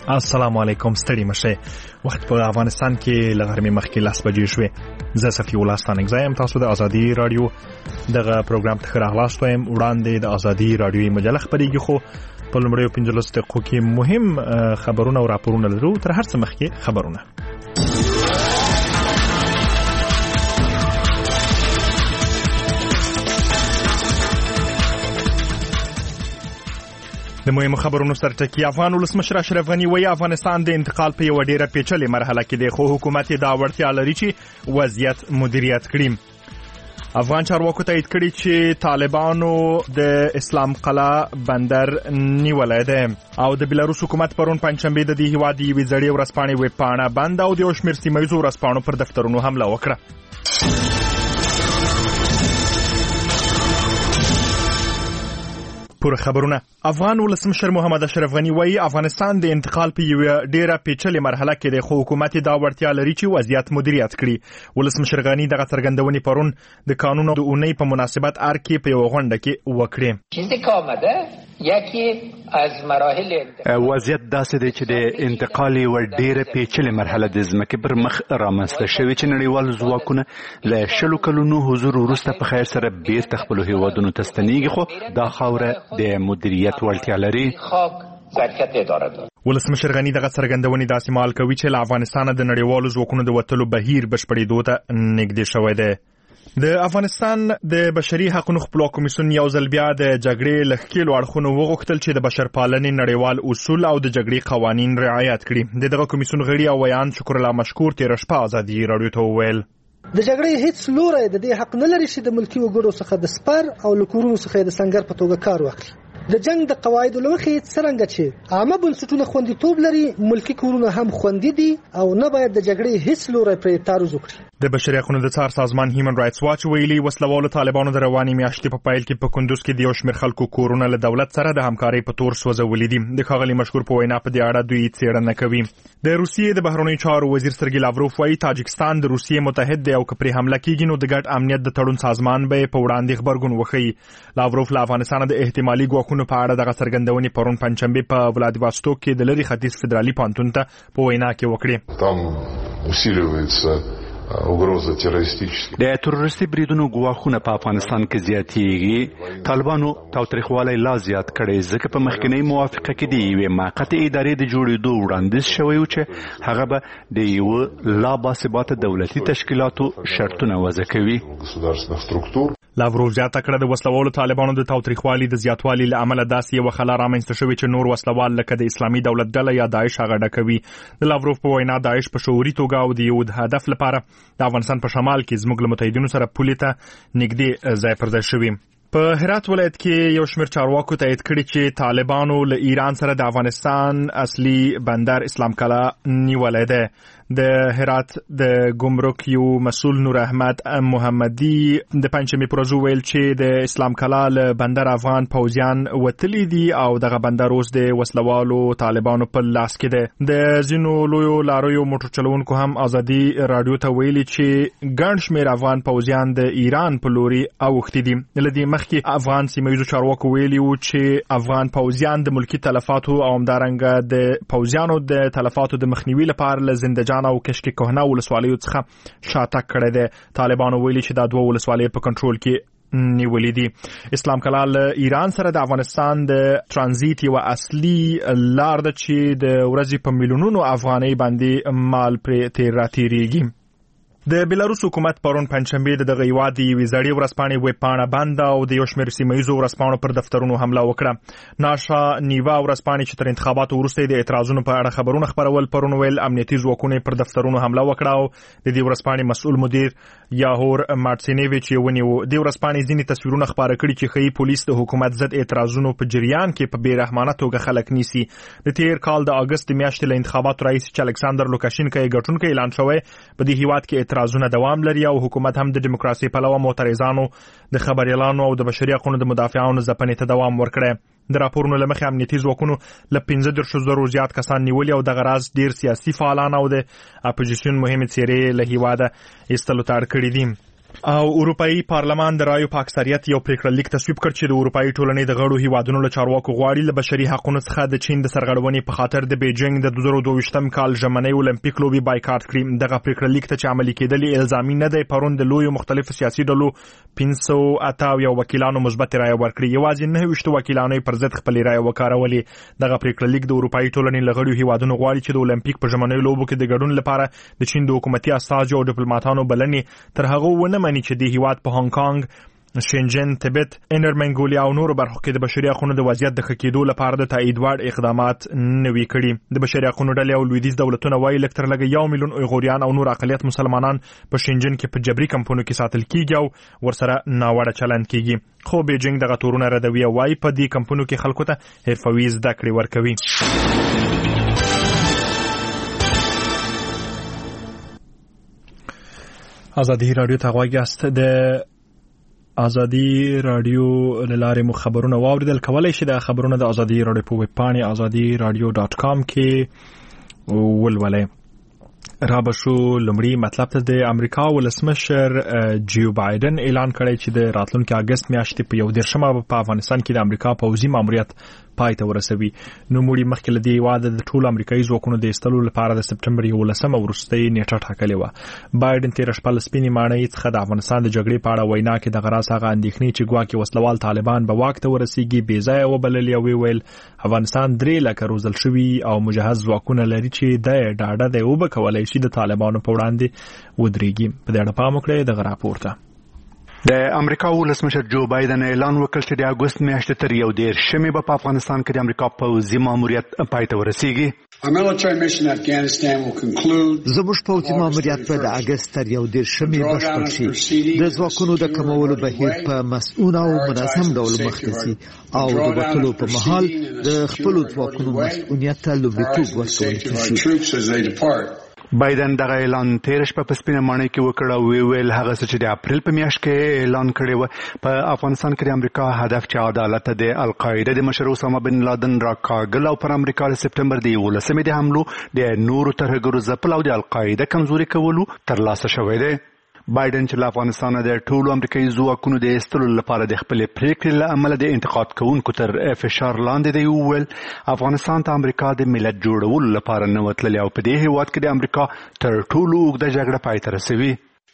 السلام علیکم. ستړي مشه. وخت په افغانستان کې لغرمې مخکې 10 بجې شوې. زه صفي الله ستانګ زایم. تاسو د ازادي رادیو دغه پروګرام ته راغلاست وایم. وړاندې د ازادي رادیو مجله خبرېږي خو په لومړیو 15 دقیقو کې مهم خبرونه او راپورونه لرو. تر هر څه مخکې خبرونه. د مهمو خبرونو سرټکی. افغان ولسمشر اشرف غنی وایي افغانستان د انتقال په یو ډیره پیچلې مرحله کې دی، خو حکومت دا وړتیا لري چې وضعیت مدیریت کړي. افغان چارواکو تایید کړي چې طالبانو د اسلام قلعه بندر نیولای دی او د بلاروس حکومت پرون پنځشنبه د دې هیواد یوې زړې ورځپاڼې ویبپاڼه بند او د یو شمېر سیمه‌ییزو ورځپاڼو پر دفترونو حمله وکړه. پوره خبرونه. افغان ولسمشر محمد اشرف غنی وایي افغانستان د انتقال په یو ډیره پیچلې مرحله کې دی، خو حکومت دا وړتیا لري چې وضعیت مدیریت کړي. ولسمشر غنی دغه څرګندونې پرون د قانون د اونۍ په مناسبت ارکې په یو غونډه کې وکړې. چیزی که آمده یکی از مراحل وضعیت داسې دی چې د انتقال یو ډیره پیچلې مرحله د ځمکې پر مخ رامنځته شوې چې نړیوال ځواکونه له 20 کلونو حضور وروسته په خیر سره بیرته خپلو هیوادونو ته ستنېږي، خو دا خاوره د مدیریت وړتیا لري. ولسمشر غنی دغه څرګندونې داسې مال کوي چې له افغانستانه د نړیوالو ځواکونو د وتلو بهیر بشپړېدو ته نږدې شوی دی. د افغانستان د بشري حقوقو خپلواک کمیسیون یو ځل بیا د جګړې له ښکېلو اړخونو وغوښتل چې د بشرپالنې نړیوال اصول او د جګړې قوانین رعایت کړي. دغه کمیسیون غړي او ویان شکر الله مشکور تیر شپه ازادي رادیو ته وویل د جګړې هیڅ لوری د دې حق نه لري چې د ملکي وګړو څخه د سپر او لکورونو څخه د سنگر په توګه کار واخلي. د جنگ د قواعدو لمخې څرنګه چې عامه بنسټونه خوندیتوب لري، ملکي کورونه هم خوندي دي او نه باید د جګړې هیڅ لوری پرې تعرض وکړي. د بشري حقوقو د څار سازمان هیومن رائټس واچ ویلي وسلوالو طالبانو د رواني میاشتې په پایل کې په کندوز کې د یو شمېر خلکو کورونه له دولت سره د همکارۍ په تور سوځولي دي. د ښاغلي مشکور په وینا په دې اړه دوی څېړنه کوي. د روسیې د بهرنیو چارو وزیر سرګي لاوروف وایي تاجکستان د روسیې متحد دی او که پرې حمله کیږي نو د ګډ امنیت د تړون سازمان به په وړاندې خبرګون وښيي. لاوروف له افغانستان د احتمالي ګواښونو په اړه دغه څرګندونې پرون پنځشنبه په ولادیواستوک کې د لري ختیځ فدرالي پوهنتون ته په وینا کې وکړې. د تروریستي بریدونو ګواښونه په افغانستان کې زیاتېږي. طالبانو تاوتریخوالی لا زیات کړی ځکه په مخکنۍ موافقه کې د یوې موقتې ادارې د جوړېدو وړاندیز شوی و چې هغه به د یوه لا باثباته دولتي تشکیلاتو شرطونه وضع کوي. لاوروف زیاته کړه د وسلوالو طالبانو د تاوتریخوالي د زیاتوالي له امله داسې یو خلا رامنځته شوې چې نور وسلوال لکه د اسلامي دولت ډله یا داعش هغه ډکوي. د لاوروف په وینا داعش په شعوري توګه او د یو هدف لپاره د افغانستان په شمال کې زموږ له متحدینو سره پولې ته نږدې ځای پر ځای شوي. په هرات ولایت کې یو شمېر چارواکو تایید کړي چې طالبانو له ایران سره د افغانستان اصلي بندر اسلام قلعه نیولای دی. د هرات د ګمرک یو مسؤل نور احمد محمدي د پنځمې پر ورځ ویل چې د اسلام قلعه له بندر افغان پوځیان وتلي دي او دغه بندر اوس د وسلوالو طالبانو په لاس کې دی. د ځینو لویو لاریو موټر چلوونکو هم ازادي رادیو ته ویلي چې ګڼ شمېر افغان پوځیان د ایران په لوري اوښتي دي. له دې مخکې افغان سیمه‌ییزو چارواکو ویلي وو چې افغان پوځیان د ملکي تلفاتو او همدارنګه د پوځیانو د تلفاتو د مخنیوي لپاره له زندجان او کشک کهنه ولسوالیو څخه شاتګ کړی دی. طالبانو ویلي چې دا دوه ولسوالۍ په کنټرول کې نیولې دي. اسلام قلعه له ایران سره د افغانستان د ترانزیت یو اصلي لار ده چې د ورځې په میلیونونو افغانۍ باندې مال پرې تیر راتېریږي. د بلاروس حکومت پرون پنځشنبه د دغه هیواد یوې زړې ورځپاڼې ویبپاڼه بند او د یو شمېر سیمه‌ییزو ورځپاڼو پر دفترونو حمله وکړه. ناشا نیوا ورځپاڼې چې تر انتخاباتو وروسته د اعتراضونو په اړه خبرونه خپرول پرون ویل امنیتي ځواکونه پر دفترونو حمله وکړه او د دې ورځپاڼې مسؤل مدیر یاهور مارټسینیویچ یې ونیو. د ورځپاڼې ځینې تصویرونه خپاره کړي چې ښیي پولیس د حکومت ضد اعتراضونو په جریان کې په بیرحمانه توګه خلک نیسي. د تیر کال د اگست میاشتې له انتخاباتو رئیس چې الکساندر لوکاشینکا یې ګټونکی اعلان شوی په دې هیواد کې اعتراضونه دوام لري او حکومت هم د دیموکراسي پلوه معترضانو د خبريالانو او د بشري حقوقو د مدافعانو ځپنې ته دوام ورکړي. د راپورونو له مخې امنیتي ځواکونو له 15,000 زیات کسان نیولي او د غراز ډیر سیاسي فعالان او د اپوزیشن مهمې څېرې له هیواده ایستلو ته اړ کړي دي. او اروپאי پارلمان د رایو په اکثریت یو پریکړه لیک تصویب کړ چې د اروپאי ټولنې د غړو هیوادونو له چارواکو غواړي له بشري حقوقو څخه د چین د سرغړونې په خاطر د بیجینګ د 2022م کال ژمنۍ اولمپیک لوبي بایکاټ کړي. دغه پریکړه لیک ته چې عملي کېدلې الزامي نه دی. پرون د لویو مختلفو سیاسي ډلو 500 وکیلانو مثبت رایه ورکړي. یوازې 9 وکیلانو پر ضد خپل رایه وکارولې. دغه پریکړه لیک د اروپאי ټولنې له غړو هیوادونو غواړي چې د اولمپیک په ژمنۍ لوبو کې د ګډون لپاره د چین د حکومتي استازو او ډیپلوماټانو بلنې تر هغه ونه مني چې د هیواد په هانګ کانګ، شینجن، تبت، انر منګولیا او نورو برخو کې د بشري حقوقو د وضعیت د ښه کېدو لپاره د تایید وړ اقدامات نوي کړي. د بشري حقوقو ډلې او لویدیځ دولتونه وايي لږ تر لږه 1 میلیون اویغوریان او نور اقلیت مسلمانان په شینجن کې په جبري کمپونو کې ساتل کیږي او ورسره ناوړه چلند کیږي. خو بیجینګ دغه تورونه ردوي او وايي په دې کمپونو کې خلکو ته حرفوي زده کړې ورکوي. ازادي رادیو ته غواړئ است د ازادي رادیو لاره مو خبرونه واوریدل. کولای شئ د خبرونه د ازادي رادیو په ویب پاڼه azadiradio.com کې ولولئ. رابشو لمړی مطلب ته د امریکا ولسمشر جو بایدن اعلان کړی چې د راتلونکي اگست میاشتې په 11مه په افغانستان کې د امریکا پوځي ماموریت پای ته ورسوي. نو موږ مخکې له دې واده د ټول امریکایي ځواکونو د ایستلو لپاره د سپټمبر 11مه وروستۍ نیټه ټاکلې و. بایدن تیر شپه سپینې ماڼۍ څخه د افغانستان د جګړې په اړه وینا کې د غراس هغه اندېښنې چې ګواکې وسلوال طالبان به واک ته ورسیږي بې ځایه وبللې او ویل افغانستان 3 لکه روزل شوي او مجهز ځواکونه لري چې د ډاډه دی او به کولای شي د طالبانو په وړاندې ودرېږي. په دې اړه پام وکړئ. د راپورته د امریکا ولسمشر جو بایدن اعلان وکړ چې د اگست میاشتې تر 11مې په افغانستان کې د امریکا پوځي ماموریت پای ته ورسیږي. زموږ پوځي ماموریت په د اگست تر 11مې بشپړ شي. د ځواکونو د کمولو بهیر په مسؤل او منظم ډول مخته شي او د وټلو په مهال د خپل ځواکونو مسؤلیت ته لومړیتوب ورکول شي. بایدن دغه اعلان تیر شپه په سپینه ماڼۍ کې وکړ او ویل هغه څه چې د اپریل په میاشت کې اعلان کړی و په افغانستان کې د امریکا هدف چې عدالت د القاعده د مشر اسامه بن لادن راکاږل او پر امریکا د سپټمبر د 11مې د حملو د نورو ترهګرو ځپل او د القاعده کمزوري کولو ترلاسه شوی دی. بایدن چې له افغانستان د ټولو امریکایي ځواکونو د ایستلو لپاره د خپل پریکړې له امله د انتقاد کوونکو تر فشار لاندې دی وویل افغانستان ته امریکا د ملت جوړولو لپاره نه وتللی او په دې هیواد کې د امریکا تر ټولو اوږده جګړه پای ته رسوي.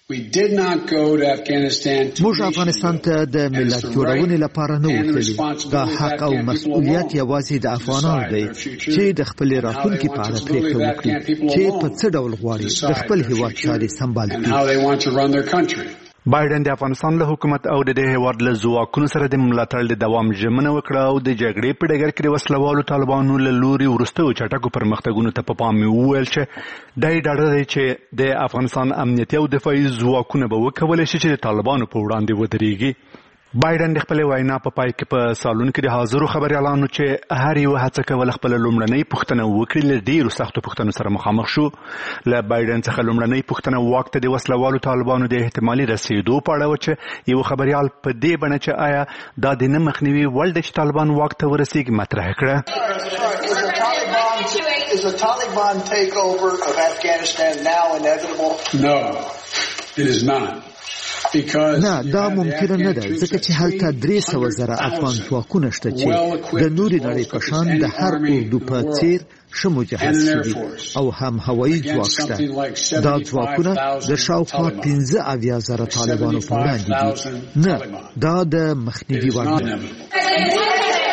موږ افغانستان ته د ملت جوړونې لپاره نه وتلي. دا حق او مسؤلیت یوازې د افغانانو دی چې د خپل راتلونکي په اړه پریکړه وکړي چې په څه ډول غواړي د خپل هیواد چارې سمبال کړي. بایدن د افغانستان له حکومت او د هیواد له ځواکونو سره د ملاتړ د دوام ژمنه وکړه او د جګړې په ډګر کې د وسلوالو طالبانو له لوري وروستیو چټکو پرمختګونو ته په پام وویل چې دا ډاډه دی چې د افغانستان امنیتي او دفاعي ځواکونه به وکولای شي چې د طالبانو په وړاندې ودرېږي. بایدن د خپل وینا په پای کې په سالون کې د حاضرو خبريالانو چې هر یو هڅه کوله خپل لومړنۍ پوښتنه وکړي له ډیرو سختو پوښتنو سره مخامخ شو. له بایدن څخه لومړنۍ پوښتنه واک ته د وسلوالو طالبانو د احتمالي رسیدو په اړه و چې یو خبريال په دې بڼه چې آیا دا د نه مخنیوي وړ د طالبان واک ته ورسیږي مطرح کړه. Is the Taliban takeover of Afghanistan now inevitable? No, it is not. نه دا ممکنه نه ده ځکه چې هلته 300,000 افغان ځواکونه شته چې د نوري نړۍ په شان د هر اردو په څیر ښه مجهز شوي او هم هوایي ځواک شته. دا ځواکونه د شاوخوا 15,000 طالبانو په وړاندې دي. نه دا د مخنیوي وړ ده.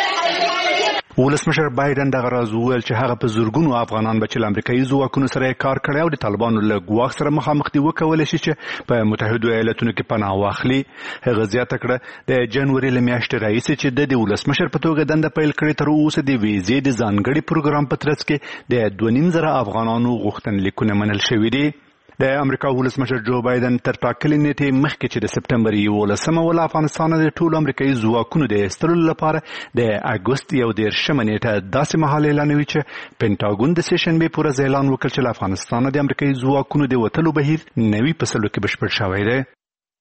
ولسمشر بایدن دغه راز وویل چې هغه په زورګونو افغانان به چې له امریکایي ځواکونو سره کار کړی او د طالبانو له ګواښ سره مخامخ دي وکولی شي چې په متحدو ایالتونو کې پناه واخلي. هغه زیاته کړه د جنوري له میاشتې راهیسې چې د ولسمشر په توګه دنده پیل کړې تر اوسه د ویزې د ځانګړي پروګرام په ترڅ کې د 2.5 افغانانو غوښتنلیکونه منل شوي دي. د امریکا ولسمشر جو بایدن تر ټاکلې نیټې مخکې چې د سپټمبر 11مه ول افغانستان د ټولو امریکایي ځواکونو د ایستلو لپاره د اګوست 11مه نیټه داسې مهال اعلانوي چې پینټاګون د سیشنبې په ورځ اعلان وکړ چې له افغانستان د امریکایي ځواکونو د وتلو بهیر نوي فصلو کې بشپړ شوی دی.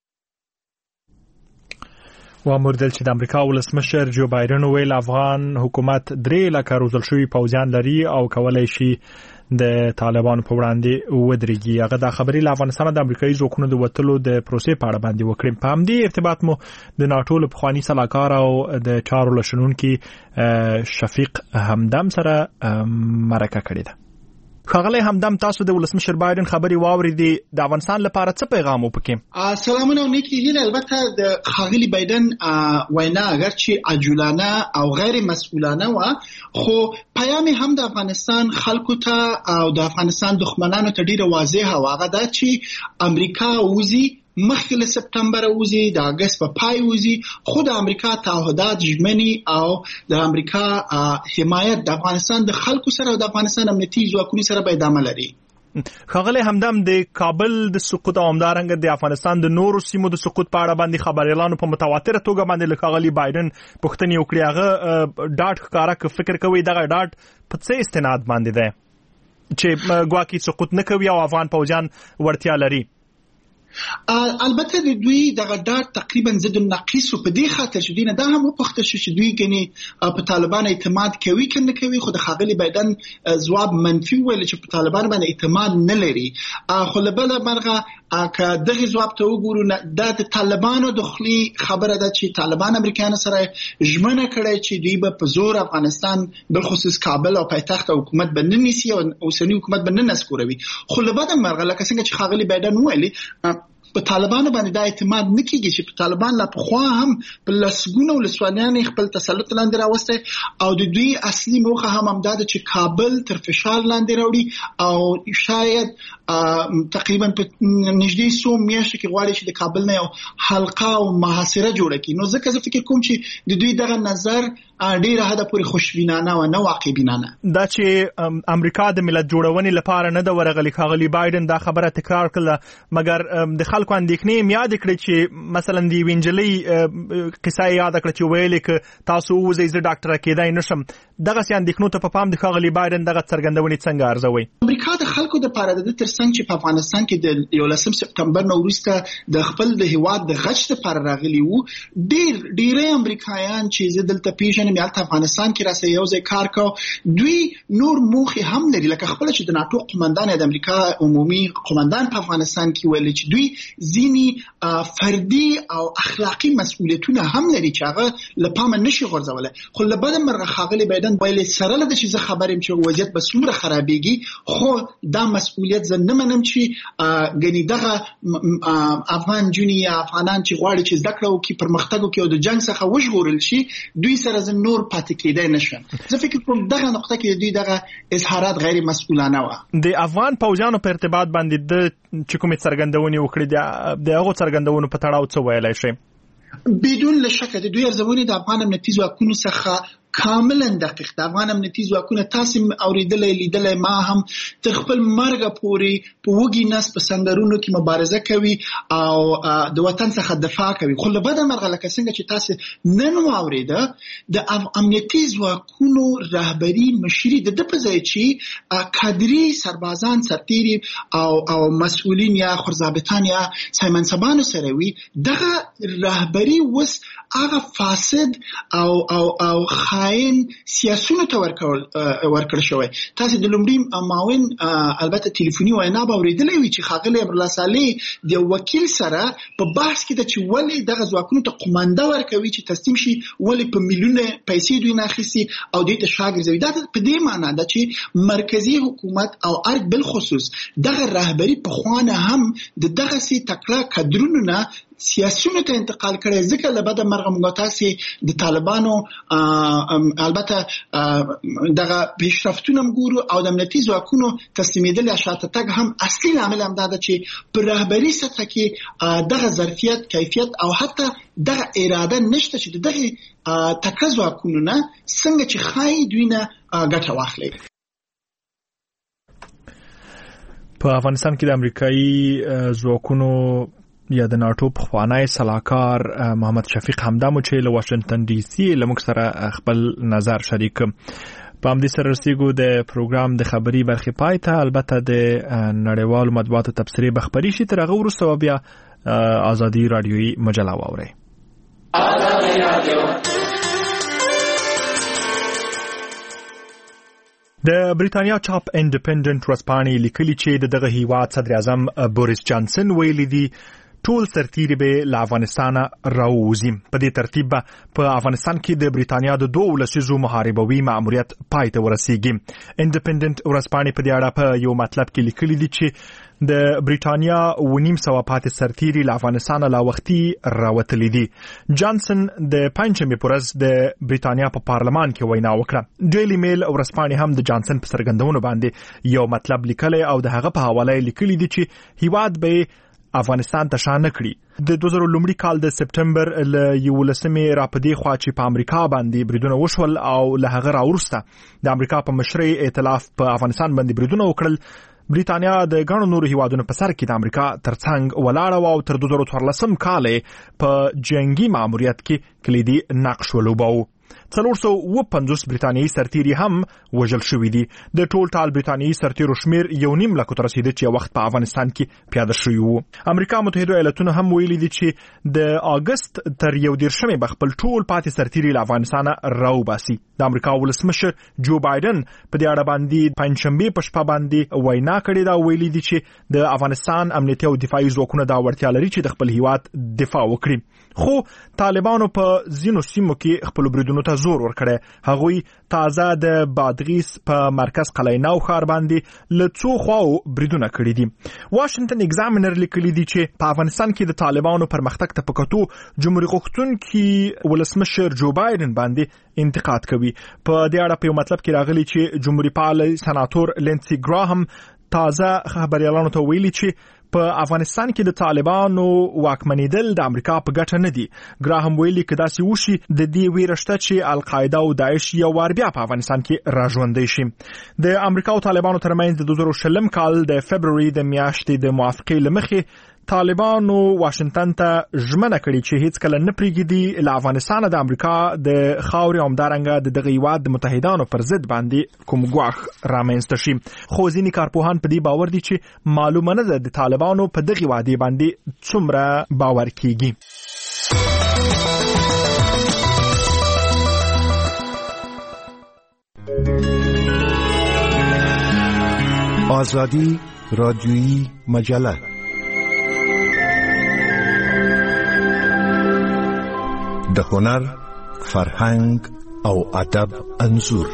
وامردل چې د امریکا ولسمشر جو بایدن ویل افغان حکومت 3 لکه روزل شوي پوځیان لري او کولای شي د طالبانو په وړاندې ودرېږي. هغه د خبري له افغانستان د امریکایي ځواکونو د وټلو د پروسې په اړه باندې وکړم. په همدې ارتباط مو د ناټو له پخوانی سلاکار او د چارو لشنونکي شفیق همدم سره مرکه کړې ده. خاغلی همدم تاسو د ولسمشر بایدن خبري واوریدې، د افغانستان لپاره څه پیغام وپکې؟ سلامونه او نیکی هیله. البته د خاغلی بایدن وینا اگرچه عجولانه او غیر مسئولانه و، خو پیام هم د افغانستان خلکو ته او د افغانستان دښمنانو ته ډیره واضحه و. هغه دا چې امریکا وزي مخکې له سپتمبر وزي، د اگست په پای وزي، خو د امریکا تعهدات ژمني او د امریکا حمایت د افغانستان د خلکو سره او د افغانستان امنیتي ځواکونو سره به ادامه لري. خاغلی همدم د کابل د سقوط او همدارنګه د افغانستان د نورو سیمو د سقوط په اړه باندې خبريالانو په متواتره توګه باندې له خاغلی بایدن پوښتنې وکړې. هغه ډاټ ښکارا ک فکر کوي دغه ډاټ په څه استناد باندې ده چې ګواکې سقوط نه کوي او افغان پوځیان وړتیا لري؟ البته د دوی دغه ډاټ تقریبا ضد النقیص په دې خاطر چې دوی نه دا هم وپوښتل شو چې دوی ګنې په طالبان اعتماد کوي کنه کوي، خو د خاغلی بایدن ځواب منفي ویل چې په طالبان باندې اعتماد نه لري. خو له بل برغه که دغه ځواب ته وګورو د طالبانو د خلی خبره ده چې طالبان امریکایانو سره ژمنه کړې چې دوی به په زور افغانستان بالخصوص کابل او پایتخت حکومت باندې نیسي او اوسنی حکومت باندې نسکوروي. خو له بل برغه لکه څنګه چې خاغلی بایدن ویلي په طالبانو باندې دا اعتماد نکېږي چې په طالبان لا په خوا هم په لسګونو ولسوالیان خپل تسلط لاندې راوسته او د دوی اصلي موخه هم دا ده چې کابل تر فشار لاندې راوړي او شاید تقریبا په نږدې 100 میاشتې کې غواړي چې د کابل نه یو حلقه او محاصره جوړه کړي. نو ځکه زه فکر کوم چې د دوی دغه نظر ډیره حد پورې خوشبینانه او نه واقعبینانه دا چې امریکا د ملت جوړونې لپاره نه د ورغلي. خاغلی بایدن دا خبره تکرار کړه، مګر د خلکو اندېښنې هم یاد کړې چې مثلا د وینجلې قصه یاد کړه چې ویلې ک تاسو وځئ زه ډاکټر کېدای نشم. دغه سي اندېښنو ته په پام د خاغلی بایدن دغه څرګندونې څنګه ارزوي؟ امریکا د خلکو د لپاره د ترڅنګ چې په افغانستان کې د 11 سپتمبر نو وروسته د خپل د هیواد د غچ لپاره راغلي وو، ډیره امریکایان چې زه دلته پیژنم یالته افغانستان کې راسي یو ځای کار کو، دوی نور موخه هم لري. لکه خپل چې د ناتو قومندان د امریکا عمومي قومندان په افغانستان کې ویل چې دوی ځینی فردي او اخلاقی مسؤلیتونه هم لري چې هغه لپاره نشي غورځولای. خو له بل مرغه خاغلی بایدن ویل سره له چې زه خبرم چې وضعیت به څومره خرابېږي، خو دا مسؤلیت زه نه منم چې غني دغه افغان جونی افغانان چې غواړي چې زده کړو کې پرمختګ وکړي او د جنگ څخه وژغورل شي، دوی سره نور پاتې کېدای نشم. زه فکر کوم دغه نقطه کې دوی دغه اظهارات غیر مسؤلانه و. د افغان پوځیانو په ارتباط باندې د چې کومې څرګندونې وکړې د هغو څرګندونو په تړاو څه ویلای شي؟ بدون لشک د دوی ارزونې د افغان امنیتي ځواکونو څخه کاملا دقیق. د افغان امنیتي ځواکونه تاسو اوریدلې لیدلې، ما هم تر خپل مرګ پورې په وګي نس په سنگرونو کې مبارزه کوي او د وطن څخه دفاع کوي. خو له بده مرغه لکه څنګه چې تاسو نن واوریده د امنیتي ځواکونو رهبری مشري د په ځای چې کادري سربازان سرتيري او مسؤلین یا خرزابطان یا سایمنسبانو سره وي، دغه رهبری وس هغه فاسد او خاين سیاسيونو ته ورکړل شوی. تاسو د لومړي معاون البته ټلیفوني وینا به اوریدلې وي چې خاغلی ابرالله صالح د وکیل سره په بحث کې د چې ولې دغه ځواکونو ته قومانده ورکوي چې تسلیم شي، ولې په میلیونه پیسې دوی نه اخیستي او دوی ته شاګرځوي. دا په دې معنی ده چې مرکزی حکومت او ارګ بل خصوص دغه رهبری په خوانه هم دغه سي تکړه کډرونو نه سیاسيونو ته انتقال کړي. ځکه له بده مرغه موږ تاسو د طالبانو البته دغه پیشرفتونه ګورو او د امنیتي ځواکونو تسلیمیدل شاته تګ هم اصلي عامل هم دا چې په رهبری سطح کې دغه ظرفیت، کیفیت او حتی دغه اراده نشته چې دغه تکړه ځواکونو نه څنګه چې خای دوی نه ګټه واخلي. په افغانستان کې د امریکایي ځواکونو یا د ناټو پخوانی سلاکار محمد شفیق همدم چې له واشنگټن ډي سي لمک سره خپل نظر شریک. په همدې سره رسیدو د پروګرام د خبري برخې پای ته. البته د نړیوالو مطبوعاتو تبصرې به خبري شي، تر هغه وروسته بیا ازادي رادیوي مجله واورئ. د بریتانیا چاپ انډیپندنت ورځپاڼې لیکلي چې دغه هیواد صدر اعظم بوریس جانسن ویلي دي ټول سرتیري به له افغانستان راوځي. په دې ترتیب په افغانستان کې د بریتانیا د 2 لسیزو محاربوي مأموریت پای ته ورسیږي. انډیپندنت ورځپاڼې په دې اړه په یو مطلب کې لیکلي دي چې د بریتانیا 900 پاتې سرتیري له افغانستان لا وختي راوتلي دي. جانسن د پنځمې پر ورځ د بریتانیا په پارلمان کې وینا وکړه. ډیلی میل ورځپاڼې هم د جانسن په څرګندونو باندې یو مطلب لیکلی او د هغه په حواله لیکلي دي چې هیواد به افغانستان ته شان کړي. د 2000 کال د سپټمبر ل 11 راپدې خوا چې په امریکا باندې بریدونه وشول او له هغه راورسته د امریکا په مشرۍ ائتلاف په افغانستان باندې بریدونه وکړل. بریتانیا د ګڼو نورو هیوادونو په سر کې د امریکا ترڅنګ ولاړه او تر 2014 کال په جنگي مأموریت کې کلیدي نقش ولوباو. 450 بریتانیایی سرتیري هم وژل شوي دي. د ټول ټال بریتانیایی سرتیرو شمیر 1.5 لک ته رسیدي چې وخت په افغانستان کې پیاده شوی وو. امریکا متحده ایالاتونو هم ویلي دي چې د اگست تر 11 بخپل ټول پاتې سرتیري له افغانستان راوباسي. د امریکا ولسمشر جو بایدن په دې اړه باندې پنځشنبه په شپه باندې وینا کړې دا ویلي دي چې د افغانستان امنیتي او دفاعي ځواکونه دا وړتیا لري چې د خپل هیواد دفاع وکړي. خو طالبانو په ځینو سیمو کې خپل بریدونو ته زور ورکړی. هغوی تازه د بادغیس په مرکز قلعه نو ښار باندې له څو خواو بریدونه کړي دي. واشنگټن ایگزامینر لیکلي دي چې په افغانستان کې د طالبانو پرمختګ ته په کتو جمهوریت غوښتونکي ولسمشر جو بایدن باندې انتقاد کوي. په دې اړه په یو مطلب کې راغلي چې جمهوریت پال سناتور لینسی ګراهم تازه خبريالانو ته ویلي چې په افغانستان کې د طالبانو واکمنیدل د امریکا په ګټه نه دي. ګراهم ویلي چې داسې وشي د دې ویره شته چې القاعده او داعش یو وار بیا په افغانستان کې راژوندي شي. د امریکا او طالبانو ترمنځ د 2020 کال د فبرवरी د میاشتې د موافقې لمخې طالبانو واشنگټن ته ژمنه کړې چې هیڅ کله نه پریږدي له افغانستان د امریکا د خاورې عمدارنګه د دغه هیواد د متحدانو پر ضد باندې کوم ګواښ رامنځته شي. خو ځینې کارپوهان په دې باور دي چې معلومه نه ده د طالبانو په دغه وعده باندې څومره باور کیږي. آزادی رادیویی مجله د هنر، فرهنګ او ادب انځور.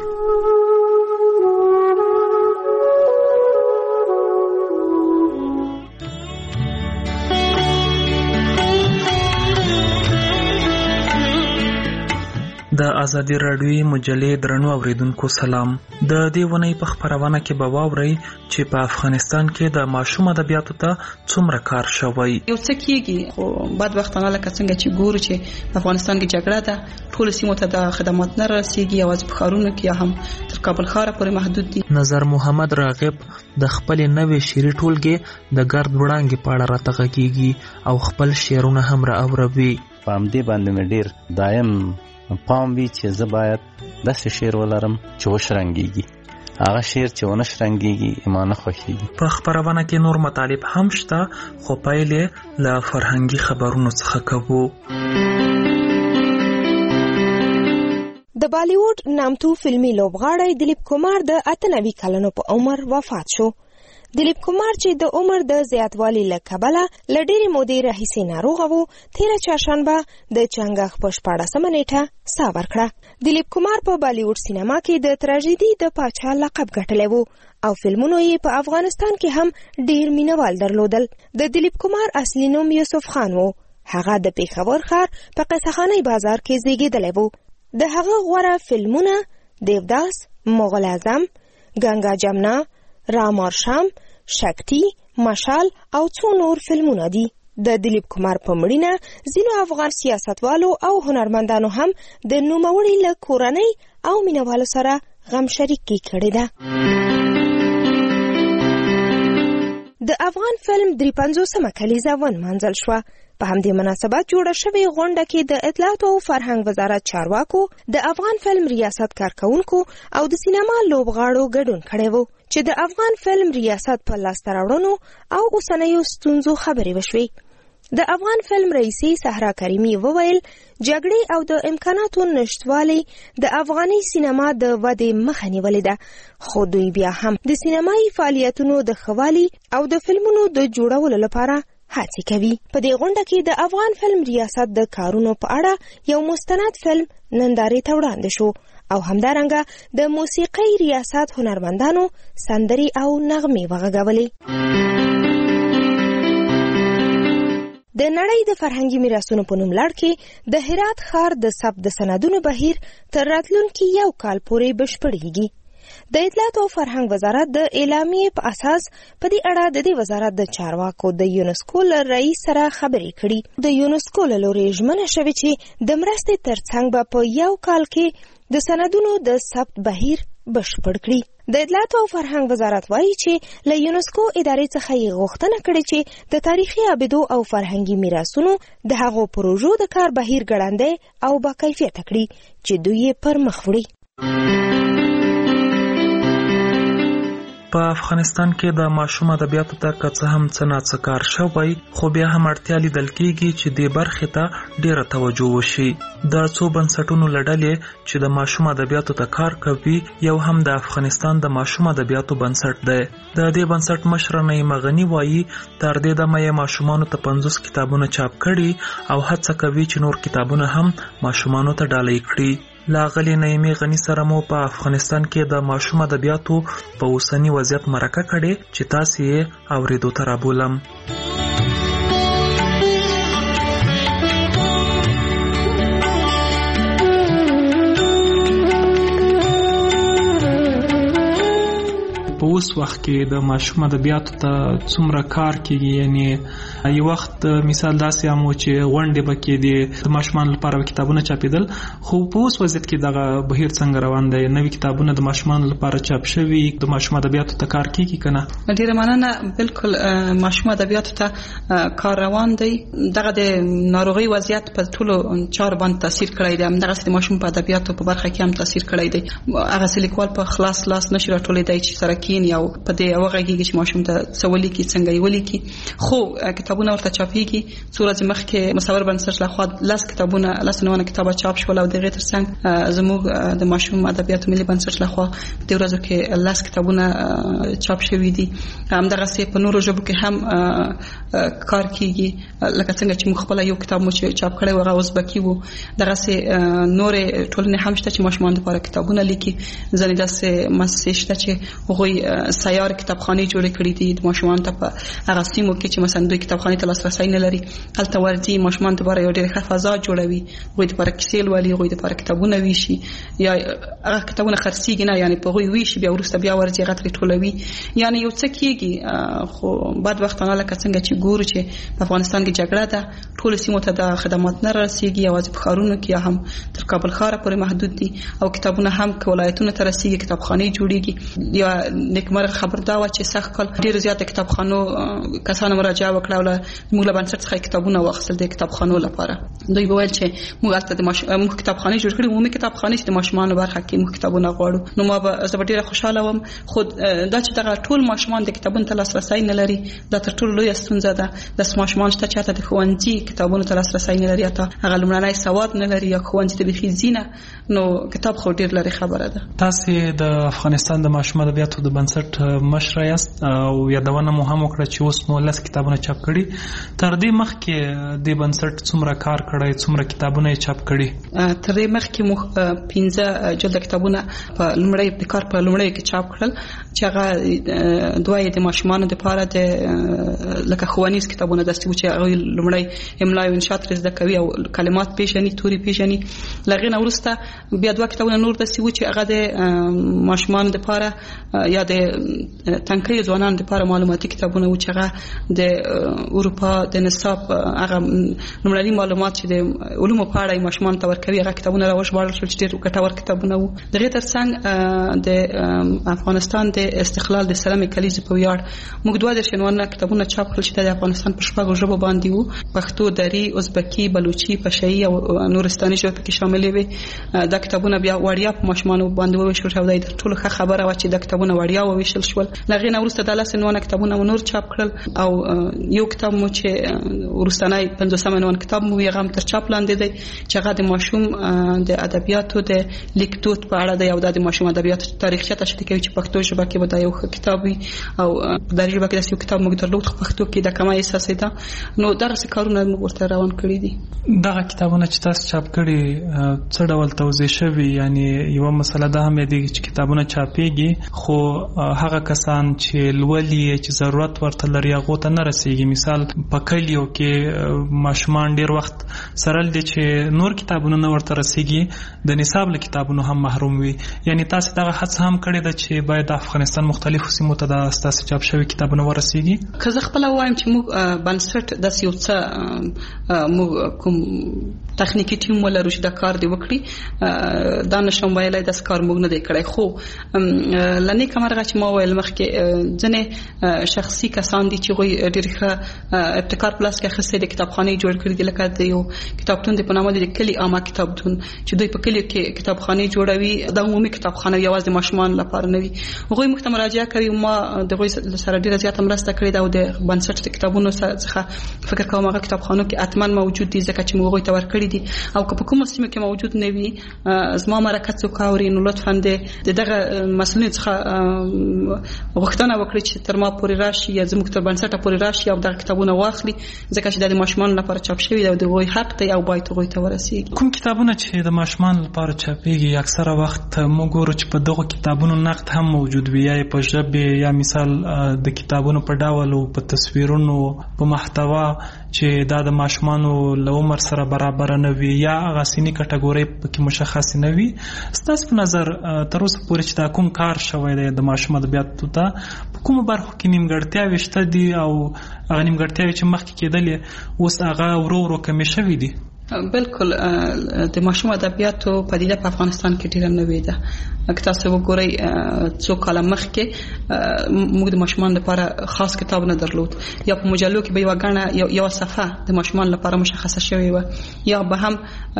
د ازادي راډیوي مجلې درنو اوریدونکو سلام. د دې ونې په خبرونه کې به واورئ چې په افغانستان کې د ماشوم ادبیاتو ته څومره کار شوی. یو څه کېږي خو بعد وختونه لکه څنګه چې ګورو چې په افغانستان کې جګړه ده، ټول سیمو ته د خدمات نه رسیږي، یوازې په ښارونو کې هم تر کابل ښار پورې محدود دي. نظر محمد راغب د خپل نوې شعري ټولګې د ګرد وړانګې په اړه راته غږیږي او خپل شعرونه هم را اوروي. په همدې باندې مې ډېر دایم پام وی چې زه باید داسې شعر ولرم چې وشرنګېږي. هغه شعر چې ونه شرنګېږي ما نه خوښېږي. په خبرونه کې نور مطالب هم شته خو پایلې له فرهنګي خبرونو څخه کوو. د بالیوډ نامتو فلمي لوبغاړی دلیپ کمار د 98 کلونو په عمر وفات شو. دلیپ کمار چې د عمر د زیاتوالي له کبله له ډېرې مودې راهیسې ناروغه و، تېره چهارشنبه د چنګاښ په 14 نیټه ساه ورکړه. دلیپ کمار په بالیوډ سینما کې د تراژیدي د پاچا لقب ګټلی و او فلمونو یې په افغانستان کې هم ډېر مینوال درلودل. د دلیپ کمار اصلي نوم یوسف خان و. هغه د پیښور ښار په قصه‌خانۍ بازار کې زیږېدلی و. د هغه غوره فلمونه دیوداس، مغل اعظم، گنگا جمنا، رامارشام، شکتی، مشال او څو نور فلمونه دي. د دلیپ کمار په مړینه ځینو افغان سیاستوالو او هنرمندانو هم د نوموړي له کورنۍ او مینوالو سره غم شریکي کړې ده. د افغان فلم 53مه کلیزه ونمانځل شوه. په همدې مناسبت جوړه شوې غونډه کې د اطلاعات او فرهنګ وزارت چارواکو، د افغان فلم ریاست کارکونکو او د سینما لوبغاړو ګډون کړی و چې د افغان فلم ریاست په لاسته راوړنو او اوسنیو ستونزو خبرې وشوې. د افغان فلم رئیسي صحرا کریمي وویل جګړې او د امکاناتو نشټوالي د افغاني سینما د ودې مخه نیولې ده، خو دوی بیا هم د سینمایي فعالیتونو د ښه والي او د فلمونو د جوړولو لپاره هڅې کوي. په دې غونډه کې د افغان فلم ریاست د کارونو په اړه یو مستند فلم نندارې ته وړاندې شو او همدارنګه د موسیقۍ ریاست هنرمندانو سندري او نغمې وغږولې. د نړۍ د فرهنګي میراثونو په نوم لړ کې د هرات ښار د ثبت د سندونو بهیر تر راتلونکي 1 کال پورې بشپړېږي. د اطلاعات او فرهنګ وزارت د اعلامیې په اساس په دې اړه د دې وزارت د چارواکو د یونسکو له رئیس سره خبرې کړي. د یونسکو له لوري ژمنه شوې چې د مرستې ترڅنګ به په 1 کال کې د سندونو د ثبت بهیر بشپړ کړي. د اطلاعات او فرهنګ وزارت وایي چې له یونسکو ادارې څخه یې غوښتنه کړې چې د تاریخي ابدو او فرهنګي میراثونو د هغو پروژو د کار بهیر ګړندی او با کیفیته کړي چې دوی یې پر مخ وړي. په افغانستان کې د ماشوم ادبیاتو ته که څه هم څه ناڅه کار شوی، خو بیا هم اړتیا لیدل کېږي چې دې برخې ته ډیره توجه وشي. د څو بنسټونو له ډلې چې د ماشوم ادبیاتو ته کار کوي، یو هم د افغانستان د ماشوم ادبیاتو بنسټ دی. د دې بنسټ مشر نعیم غنی وایي تر دې دمه یې ماشومانو ته 50 کتابونه چاپ کړي او هڅه کوي چې نور کتابونه هم ماشومانو ته ډالۍ کړي. لاغلی نعیم غنی سره مو په افغانستان کې د ماشوم ادبیاتو په اوسنی وضعیت مرکه کړي چې تاسو یې اوریدو ته رابولم. په اوس وخت کې د ماشوم ادبیاتو ته څومره کار کیږي؟ یعنی یو وخت مثال داسې هم و چې غونډې به کېدې د ماشومانو لپاره کتابونه چاپېدل، خو په اوس وضعیت کې دغه بهیر څنګه روان دی؟ نوي کتابونه د ماشومانو لپاره چاپ شوي، د ماشوم ادبیاتو ته کار کیږي که نه؟ ډېره مننه. بالکل ماشوم ادبیاتو ته کار روان دی. دغه د ناروغۍ وضعیت په ټولو چارو باندې تاثیر کړی دی، همدغسې د ماشوم په ادبیاتو په برخه کې هم تاثیر کړی دی. هغسې لیکوال په خلاص لاس نشي راټولېدی چې سره یا په دې وغږیږي چې ماشوم ته څه ولیکي، څنګه یې ولیکي. خو کتابونه ورته چاپېږي. څو ورځې مخکې مصور بنسټ لخوا 10 کتابونه 10 کتابه چاپ شول او د هغې ترڅنګ زموږ د ماشوم ادبیاتو ملي بنسټ لخوا په دې ورځو کې 10 کتابونه چاپ شوي دي. همدغسې په نورو ژبو کې هم کار کېږي، لکه څنګه چې موږ خپله یو کتاب مو چې چاپ کړی و هغه ازبکي و. دغسې نورې ټولنې هم شته چې ماشومانو لپاره کتابونه لیکي. ځینې داسې مؤسسې شته چې هغوی سیار کتابخانې جوړې کړې دي د ماشومانو ته په هغه سیمو کې چې مثلا دوی کتابخانې ته لاسرسی نه لري. هلته ورځي ماشومانو دپاره یو ډېره ښه فضا جوړوي، هغوی دپاره کیسې لولي، هغوی دپاره کتابونه ویشي، یا هغه کتابونه خرڅېږي نه، یعنې په هغوی ویشي، بیا وروسته بیا ورځي هغه ترې ټولوي. یعنې یو څه کېږي. خو بدبختانه لکه څنګه چې ګورو چې په افغانستان کې جګړه ده، ټولو سیمو ته د خدمات نه رسېږي، یوازې په ښارونو کې یا هم تر کابل ښاره پورې محدود دي، او کتابونه هم که ولایتونو ته رسېږي کتابخانې جوړېږي. یا نیکمرغه خبر دا و چې سږ کال ډېرو زیاته کتابخانو کسانو مراجعه وکړه او موږ له بنسټ څخه کتابونه واخیستل د کتابخانو لپاره. دوی به ویل چې موږ هلته موږ کتابخانې جوړ کړي، عمومي کتابخانې چې د ماشومانو برخه کې موږ کتابونه غواړو. نو زه به ډېره خوشحاله وم. خو دا چې دغه ټول ماشومان د کتابونو ته لاسرسی نه لري، دا تر ټولو لویه ستونزه ده. داسې ماشومان شته چې حتی د ښوونځي کتابونو ته لاسرسی نه لري، حتی هغه لومړنی سواد نه لري، یا ښوونځي ته بیخي ځي نه. نو کتاب خو ډېر لرې خبره ده. تاسې د افغانستان د ماشوم ادبیاتو د بنسټ مشره یاست او یادونه مو هم وکړه چې اوس مو 10 کتابونه چاپ کړي. تر دې مخکې د بنسټ څومره کار کړی، څومره کتابونه یې چاپ کړي؟ تر دې مخکې مو 15 جلده کتابونه په لومړی د کار په لومړی کې چاپ کړل، چې هغه دوه یې د ماشومانو دپاره د لکه ښوونیز کتابونه داسې وو چې هغوی لومړی املا او انشا ترې زده کوي او کلمات پېژني، توري پېژني. له هغې نه وروسته بیا 2 کتابونه نور داسې وو چې هغه د ماشومانو دپاره یا د تنکیو ځوانانو دپاره معلوماتي کتابونه وو چې هغه د اروپا د نصاب هغه لومړني معلومات چې د علومو په اړه ماشومانو ته ورکوي، هغه کتابونه راوژباړل شول چې ډېر ګټور کتابونه وو. د هغې ترڅنګ د افغانستان د استقلال د سلمې کلیزې په ویاړ موږ 22 کتابونه چاپ کړل چې د افغانستان په 6 ژبو باندې وو: پښتو، دري، ازبکي، بلوچي، پشهي او نورستاني ژبې پکې شاملې وې. دا کتابونه بیا وړیا په ماشومانو باندې وویشل شول. دا د ټولو ښه خبره وه چې دا کتابونه وړیا وویشل شول. له هغې نه وروسته 10 کتابونه نور چاپ کړل او یو کتاب مو چې ورستنای 50 عنوان کتاب مو یې غم تر چاپ لاندې دی چې هغه د ماشوم د ادبیاتو د لیکدود په اړه دی او د ماشوم ادبیات تاریخچه تشریح کوي چې پښتو ژبه کې ودا یو کتاب وي او د ژبه کې د یو کتاب موږ درلود خو پښتو کې د کمای اساسي ده نو دغه څه کارونه موږ ورته روان کړی دي. دغه کتابونه چې تاسو چاپ کړي څه ډول توضیح شوی یعنی یو مسله ده هم دی چې کتابونه چاپېږي خو هغه کسان چې لولي چې ضرورت ورته لري هغه ته نه رسیږي. مثال په کلیو کې ماشومان ډیر وخت سره دي چې نور کتابونه نه ورته رسیږي د نصاب له کتابونو هم محروم وي. یعنی تاسو دغه هڅه هم کړې ده چې باید د افغانستان مختلفو سیمو ته د تاسو چاپ شوی کتابونه ورسیږي. که زه خپل وایم چې موږ بنسټ د یو څه موږ کوم تخنیکی ټیم ولرو چې دا کار دی وکړي دا نشم ویلای د کار موږ نه دی کړی خو لنی کمرغه چې ما ویل مخکې ځنه شخصي کسان دي چې غوي ډېر ښه ابتکار پلاس کې خسته د کتابخانه جوړ کړی دی لکه د یو کتابتون د پنامه د کلی عامه کتابتون چې دوی په کلی کې کتابخانه جوړوي د عمومي کتابخانه یوازې د ماشومان لپاره نه وي غوي مخته مراجعه کوي ما د غوي سره ډېر زیات مرسته کړې ده او د بنسټ د کتابونو څخه فکر کوم هغه کتابخانو کې اتمن موجود دي ځکه چې موږ غوي تور کړی دي او که په کومه سیمه کې موجود نه وي زما مرکه څوک اوري نو لطفا دغه مسؤلیت څخه وختونه وکړي چې تر ما پورې راشي یا زموږ تر بنسټه پورې راشي او دغه کتابونه واخلي ځکه چې د ماشومان لپاره چاپ شوی دی او د غوي حق دی او باید غوي ته ورسیږي. کوم کتابونه چې د ماشومان لپاره چاپېږي اکثره وخت موږ ګورو چې په دغه کتابونو نقد هم موجود وي یا په ژبه یا مثال د کتابونو په ډول او په تصویرونو په محتوا چې دا د ماشومانو له عمر سره برابر نه وي یا هغه سنی کټګوري پکې مشخص نه وي. ستاسو په نظر تر اوسه پورې چې دا کوم کار شوی دی د ماشوم ادبیاتو ته په کومه برخو کې نیمګړتیاوې شته دي او هغه نیمګړتیاوې چې مخکې کېدلې اوس هغه ورو ورو کمې شوي دي؟ بالکل د ماشوم ادبیاتو پدیده په افغانستان کې ډیره نوې ده. که تاسو وګورئ څو کاله مخکې موږ د ماشومان لپاره خاص کتاب نه درلود یا په مجلو کې به یو غاڼه یو صفحه د ماشومان لپاره مشخصه شوی و یا به هم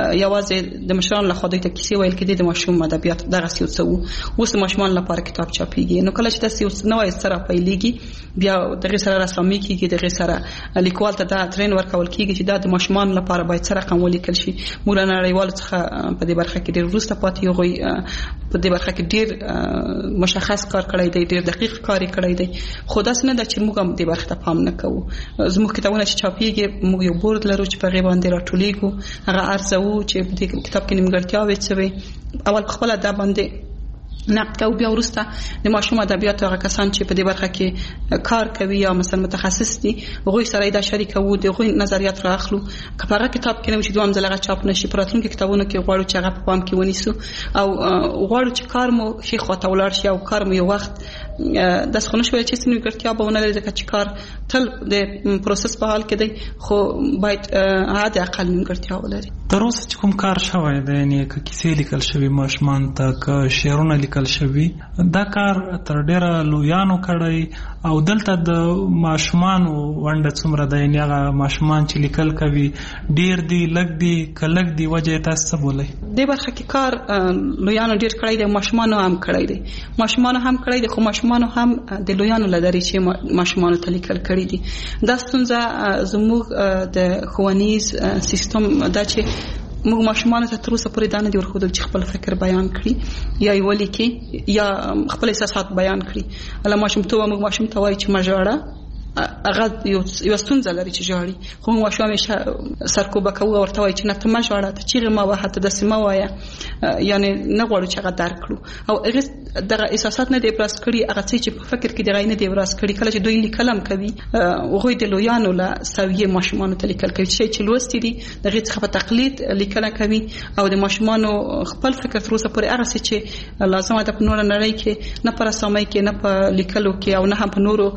یوازې د مشرانو له خوا د کیسې ویل کېدې د ماشوم ادبیات دغه څه وو. اوس د ماشومان لپاره کتاب چاپېږي نو کله چې تاسو نوې سره پیلېږي بیا دغه سره رسامي کېږي دغه سره لیکوال ته دا ترین ورکول کېږي چې دا د ماشومان لپاره باید سره ولیکل شي. موږ نه نړیوال څخه په دې برخه کې ډېر وروسته پاتې یو غوي په دې برخه کې ډېر مشخص کار کړی دی ډېر دقیق کار کړی دی خو داس نه د چې موږ هم دې برخه ته پام نه کوو. زموږ کتابونه چې چاپېږي موږ یو بورډ لرو چې په غیبه باندې راټولېږو هغه ارزو چې په دې کتاب کې نیمګړتیاوې څه وي اول خپل دا باندې نقد کوو بیا وروسته د ماشوم ادبیاتو هغه کسان چې په دې برخه کې کار کوي یا مثلا متخصص دي غوي سره دا شریکو د غوي نظریات راخلو که په هغه کتاب کې نو چې دوام ځلغه چاپ نشي پراتلونکو کتابونو کې غواړو چې هغه په پام کې ونیسو او غواړو چې کار مو شي خواته ولاړ شي او کار مو یو وخت د څنګه شوی چې څنګه ګټیا به ونه لري چې کار تل د پروسس په حال کې دی خو باید عادي اقل نیمګړتیا ولري. تر اوسه چې کوم کار شوی دی یعنی که کیسې لیکل شوی ماشومان ته که شعرونه لیکل شوی دا کار تر ډیره لویانو کړی او دلته د ماشومان ونده څومره دی یعنی هغه ماشومان چې لیکل کوي ډیر دی لګ دی کلګ دی وجه تاسو بولئ د برخه کې کار لویانو ډیر کړی دی ماشومان هم کړی دی ماشومان هم کړی دی خو ماشومان هم د لویانو لداري چې ماشومان ته لیکل کړی دي. دا ستونزه زموږ د ښوونیز سیستم دا چې موږ ماشومان ته تر اوسه پورې دا نه دي ورښودل چې خپل فکر بیان کړي یا یې ولیکي یا خپل احساسات بیان کړي. الله ماشومتوب موږ ماشوم ته وایي چې ما ژاړه هغه یو ستونزه لري چې ژاړي خو موږ ماشوم یې سرکوبه کوو ورته وایي چې نه ته ما ژاړه ته چیغې ما وهه ته داسې مه وایه یعنی نه غواړو چې هغه درک کړو او هغې دغه احساسات نه دي ابراز کړي هغه څه چې په فکر کې دغه نه دي ابراز کړي کله چې دوی لیکل هم کوي هغوی د لویانو له سویې ماشومانو ته لیکل کوي چې لوستي دي دغې څخه په تقلید لیکنه کوي او د ماشومانو خپل فکر تر اوسه پورې هغه څه چې لازمه ده په نوره نړۍ کې نه په رسامۍ کې نه په لیکلو کې او نه هم په نورو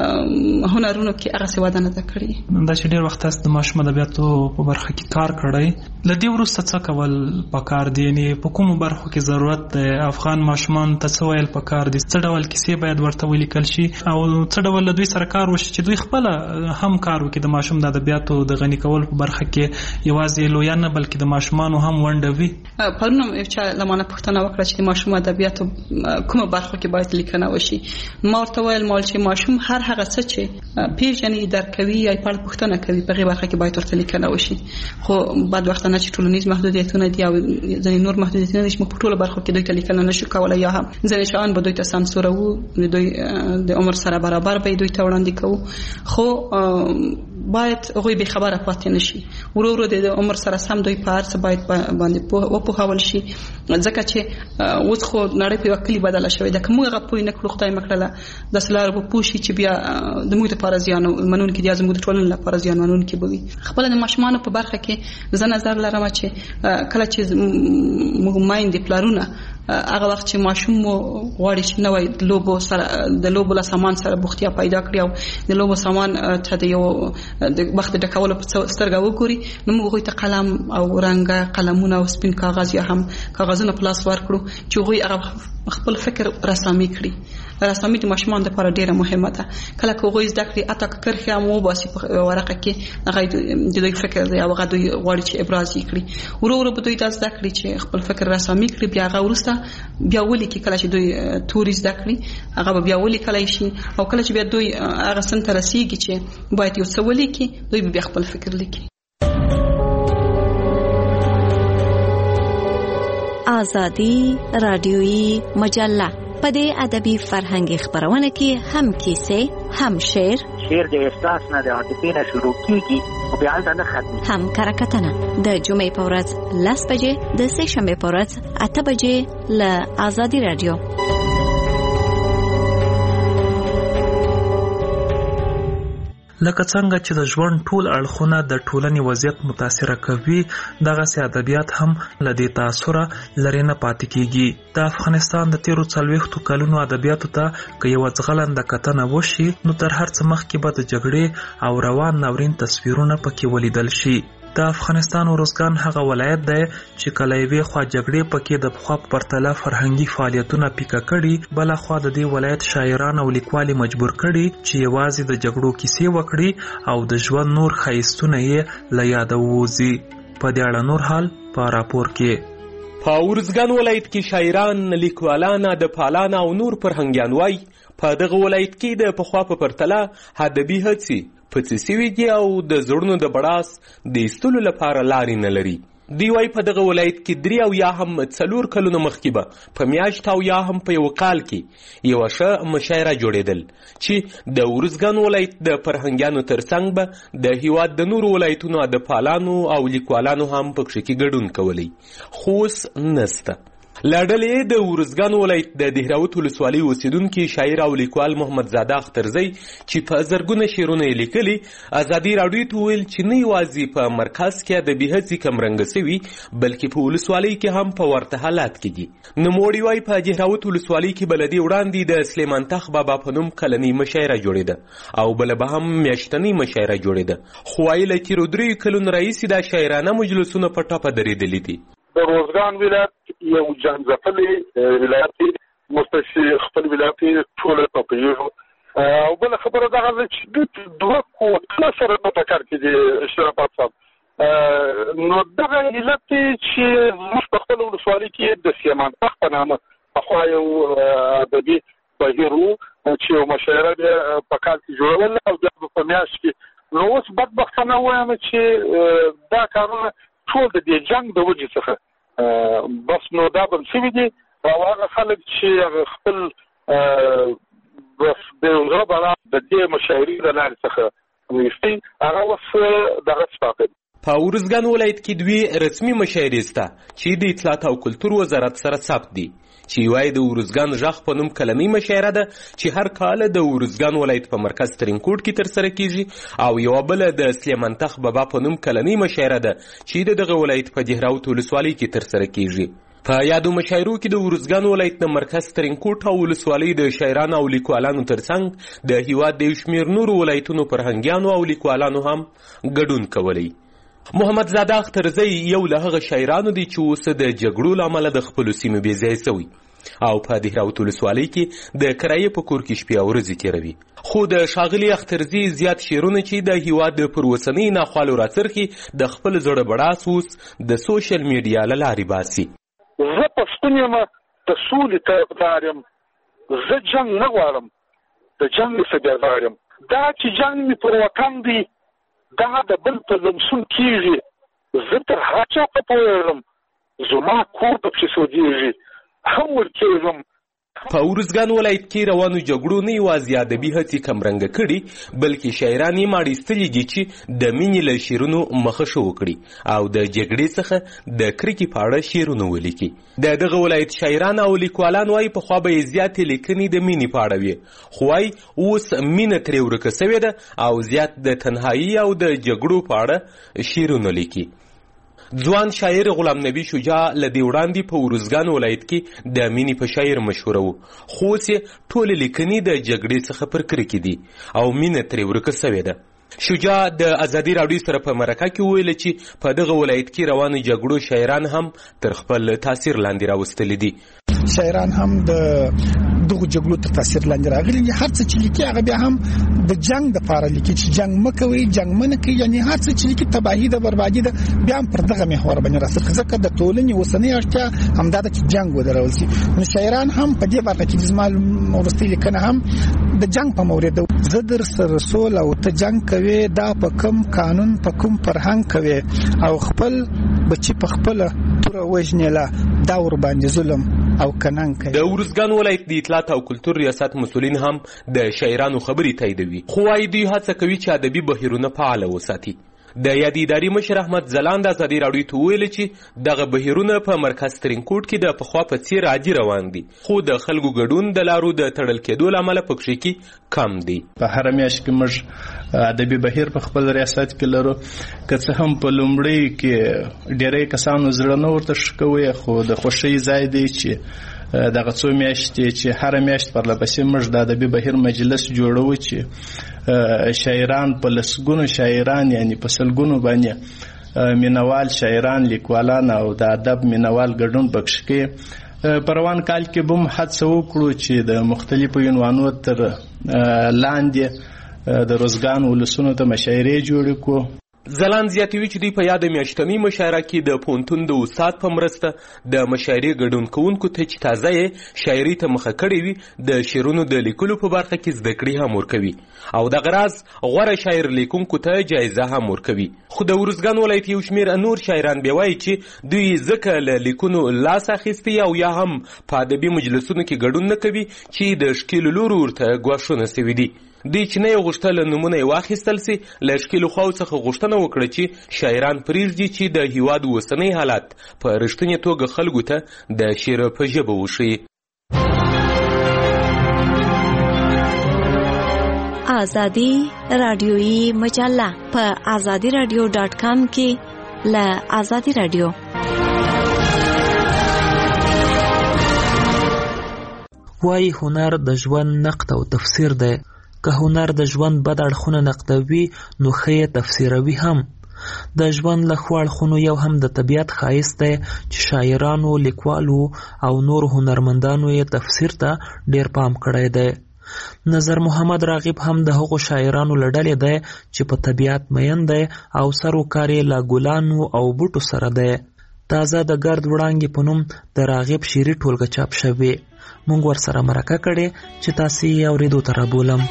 هنرونو کې هغه څه وده نه ده کړې. دا چې ډېر وخت تاسو د ماشوم ادبیاتو په برخه کې کار کړی له دې وروسته څه کول پکار دي یعنې په کومو برخو کې ضرورت دی افغان ماشومان ته څه ویل پکار دي، څه ډول کیسې باید ورته ولیکل شي او څه ډول له دوی سره کار وشي چې دوی خپل هم کار وکړي د ماشوم د ادبیاتو د غني کول په برخه کې یوازې لویان نه بلکې د ماشومانو هم ونډه وي. پرونه چې لمانه پوښتنه وکړه چې د ماشوم ادبیاتو کومه برخه کې باید لیکنه وشي، ما ورته ویل مال چې ماشوم هر هغه څه چې پیژني درک کوي یا په پوښتنه کوي په برخه کې باید ورته لیکنه وشي. خو بعد وخت نه چې ټولنیز محدودیتونه دي او ځینې نور محدودیتونه چې په ټوله برخه کې دوی ته لیکنه نشو کولای یا هم ځینې شیان به دوی ته سانسور وو، دوی د عمر سره برابر به دوی ته وړاندې کوو، خو باید هغوی به خبره پاتې نشي. ورو ورو د عمر سره سم دوی په هر څه باید باندې وپوهول شي، ځکه چې اوس خو نړۍ په وکلی بدله شوې ده. کوم هغه پوی نه کړو خدای مکړه د سلار په پوښي چې بیا د موږ لپاره زیان منون کې د زموږ ټولنې لپاره زیان منون کې بوي. خپل د ماشومان په برخه کې زه نظر لرم چې کله چې موږ مایند پلانونه هغه وخت چې ماشوم مو غواړي چې نوې د لوبو له سامان سره بوختیا پیدا کړي او د لوبو سامان ته د یو د وخت د ډکولو په سترګه وګوري، نو موږ ته قلم او رنګ قلمونه او سپین کاغذ یا هم کاغذونه پلاس ورکړو چې هغوی هغه خپل فکر رسامي کړي. رسامي د ماشومان لپاره ډیره مهمه ده. کله چې هغوی زده کړي اته کرخه مو باسي په ورقه کې هغه د دوی فکر دی او هغه دوی غواړي چې ابراز کړي. ورو ورو به دوی تاسو زده کړي چې خپل فکر رسامي کړي، بیا هغه ورسته بیا ولي کې کله چې دوی توري زده کړي هغه بیا ولي کله شي او کله چې بیا دوی هغه سن ته رسیږي چې باید یو څه ولي کې دوی بیا خپل فکر لیکي. آزادی رادیویی مجله په دې ادبي فرهنګي خبرونه کې هم کیسې، هم شعر د احساس نه د عاطفې نه شروع کیږي او بیا نه ختمي، هم کرکټنه د جمعې په ورځ 10 بجې، د سه شنبه په ورځ 8 بجې له آزادی رادیو. لکه څنګه چې د ژوند ټول اړخونه د ټولنې وضعیت متاثر کوي، دغه سي ادبیات هم لدې تاثره لري نه پاتې کیږي. د افغانستان د 40 کلونو ادبیاتو ته که یو ځغلند کتنه وشي نو تر هر څه مخکې به د جګړې او روان ناورین تصویرونه پکې ولیدل شي. د افغانستان ارزګان هغه ولایت دی چې کله یې خوا جګړې پکې د پخوا په پرتله فرهنګي فعالیتونه پیکه کړي، بل خوا د دې ولایت شاعران او لیکوالي مجبور کړي چې یوازې د جګړو کیسې وکړي او د ژوند نور ښایستونه یې له یاده ووځي. په دې اړه نور حال په راپور کې. په ارزګان ولایت کې شاعران، لیکوالان، ادبپالان او نور فرهنګیان وایي په دغه ولایت کې د پخوا په پرتله ادبي هڅې پڅې سوي دي او د زړونو د بړاس د ایستلو لپاره لارې نه لري. دوی وایي په دغه ولایت کې 3 او یا هم 4 کلونه مخکې به په میاشت او یا هم په یو کال کې یوه ښه مشاعره جوړېدل چې د ارزګان ولایت د فرهنګیانو ترڅنګ به د هیواد د نورو ولایتونو ادبپالانو او لیکوالانو هم پکښې کې ګډون کولی، خو اوس نسته. له ډلې د ارزګان ولایت د دهراوت ولسوالۍ اوسېدونکي شاعر او لیکوال محمد زاده اخترزی چې په زرګونه شعرونه یې لیکلي، ازادي راډیو ته وویل چې نه یوازې په مرکز کې ادبي هڅې کمرنګه سوي بلکې په ولسوالۍ کې هم په ورته حالات کې دي. نوموړي وایي په دهراوت ولسوالۍ کې بلدي وړاندې د سلیمان تخ بابا په نوم کلنۍ مشاعره جوړېده او بله به هم میاشتنۍ مشاعره جوړېده، خو وایي له تېرو 3 کلونو راهیسې دا شاعرانه مجلسونه په ټپه درېدلي دي. د روزګان ولایت یو جنځپلې ولایت دی، مستشي خپل ولایت ټوله په پیژو او بل خبره دغه چې د دوه کوټه سره په ټکر کې دي شرافت صاحب. نو دغه علت چې موږ په خپل ولسوالۍ کې د سلیمان تخ په نامه پخوا یو ادبي بهیر و چې یو مشاعره په کال کې جوړول او بیا په میاشت کې. نو اوس بدبختانه وایم چې دا کارونه ټول د دې جنګ د وجې څخه بس نو دا بند شوي دي او هغه خلک چې خپل بس د زړه بلا د دې مشاعرې د لارې څخه ویستي هغه اوس دغه سپاقي. په ارزګان ولایت کې 2 رسمي مشاعرې شته چې د اطلاعات او کلتور وزارت سره ثبت دي، چې یوه د ارزګان غږ په نوم کلنۍ مشاعره ده چې هر کال د ارزګان ولایت په مرکز ترینکوټ کې ترسره کیږي او یوه بله د سلیمان تخ بابا په نوم کلنۍ مشاعره ده چې د دغه ولایت په دهراوت ولسوالۍ کې ترسره کیږي. په یادو مشاعرو کې د ارزګان ولایت د مرکز ترینکوټ او ولسوالۍ د شاعرانو او لیکوالانو ترڅنګ د هیواد د یو شمېر نورو ولایتونو فرهنګیانو او لیکوالانو هم ګډون کولی. محمد زاده اخترزی یو له هغه شاعرانو دی چې اوس د جګړو له امله د خپلو سیمو بې ځایه سوی. او په دهراوت ولسوالۍ کې د کرایې په کور کې شپې او ورځې تېروي. خو د ښاغلي اخترزي زیات شعرونه چې د هیواد پر اوسنۍ ناخوالو راڅرخي د خپل زړه بړاس اوس د سوشل میډیا له لارې باسي. زه پښتون یم، د سولې طرفدار یم، زه جنګ نه غواړم، د جنګ څخه بیزار یم. دا چې جنګ مې پر وطن دی دا د بل په لمسون کېږي، زه تر هر چا په پوهېږم، زما کور پکې سوځېږي، هم ورکېږم. په ارزګان ولایت کې روانو جګړو نه یوازې ادبي هڅې کمرنګه کړي بلکې شاعران یې ماړېستلي دي چې د مینې له شعرونو مخه وکړي او د جګړې څخه د کرکې په اړه شعرونه ولیکي. د دغه ولایت شاعران او لیکوالان وایي پخوا به یې زیاتې لیکنې د مینې په اړه وي، خو وایي اوس مینه ترې ورکه سوې ده او زیات د تنهایي او د جګړو په اړه شعرونه لیکي. ځوان شاعر غلام نبی شجاع له دې وړاندې په ارزګان ولایت کې د مینې په شاعر مشهوره و، خو اوس یې ټولې لیکنې د جګړې څخه پر کرکې دي او مینه ترې ورکه سوې ده. شجاع د ازادي راډیو سره په مرکه کې وویل چې په دغه ولایت کې روانو جګړو شاعران هم تر خپل تاثیر لاندې راوستلي دي. شاعران هم د دغه جګړو تر تاثیر لاندې راغلي دي. هر څه چې لیکي هغه بیا هم د جنگ د پاره لیکي چې جنگ مکوي، جنگ منه کوي، یعنی هر څه چې لیکي تباہی د بربادي ده بیا هم پر دغه محور باندې راځي. ځکه د ټولنې اوسنۍ اړتیا همدا ده چې جنگ ودرول شي. نو شاعران هم په دې برخه کې زمال ورستي لیکنه هم د جنگ په مورید زه در سره رسول او ته جنگ کوي، دا په کوم قانون په کوم فرهنګ کوي او خپل بچی په خپل تور وژنلا دا ور باندې ظلم او کنن کوي. د ورزګان ولایت د اطلاعات او کلتور ریاست مسؤلین هم د شاعرانو خبرې تاییدوي، خو وايي دوی هڅه کوي چې ادبي بهیرونه فعال وساتي. د یادې ادارې مشر احمد ځلاند ازادي راډیو ته وویل چې دغه بهیرونه په مرکز ترینکوټ کې د پخوا په څیر عادي روان دي، خو د خلکو ګډون د لارو د تړل کېدو له امله په کښې کې کم دي. په هر میاشت کې موږ ادبي بهیر په خپل ریاست کې لرو، که څه هم په لومړي کې ډېری کسانو زړه نه ورته ښه کوي، خو د خوښۍ ځای دی چې دغه څو میاشتې چې هر میاشت پرلپسې موږ د ادبي بهیر مجلس جوړو چې شاعران په لسګونو شاعران یعنی په سلګونو باندې مینوال شاعران لیکوالان او د ادب مینوال ګډون پکښ کې په روان کال کې به هم هڅه وکړو چې د مختلفو عنوانو تر لاندې د روزګان ولسونو ته مشاعرې جوړې کړو. ځلاند زیاتوي چې دوی په یاده میاشتنۍ مشاعره کې د پوهنتون د استاد په مرسته د مشاعرې ګډون کوونکو ته چې تازه یې شاعري ته مخه کړې وي د شعرونو د لیکلو په برخه کې زده کړې هم ورکوي او دغه راز غوره شاعر لیکونکو ته جایزه هم ورکوي. خو د ورزګان ولایت یو شمېر نور شاعران بیا وایي چې دوی ځکه له لیکونو لاس اخیستی او یا هم په ادبي مجلسونو کې ګډون نه کوي چې د ښکېلو لورو ورته ګواښونه سوي دي. دوی چې نه یې غوښتل نومونه یې واخیستل سي، له ښکېلو خواو څخه غوښتنه وکړه چې شاعران پرېږدي چې د هیواد اوسنی حالت په رښتینې توګه خلکو ته د شعر په ژبه وښیي. ازادي راډیویي مجله په azadiradio.com کې له ازادي راډیو. وایي هنر د ژوند نقد او تفسیر دی. که هنر د ژوند بد اړخونه نقدوي نو ښه تفسیروي هم. د ژوند له ښو اړخونو یو هم د طبیعت ښایست دی چې شاعرانو، لیکوالو او نور هنرمندانو یې تفسیر ته ډیر پام کړی دی. نظر محمد راغب هم د هغو شاعرانو له ډلې دی چې په طبیعت مین دی او سروکار یې له ګلانو او بوټو سره دی. تازه د ګرد وړانګې په نوم د راغب شعري ټولګه چاپ شوې. مونږ ورسره مرکه کړې چې تاسې یې اورېدو ته رابولم.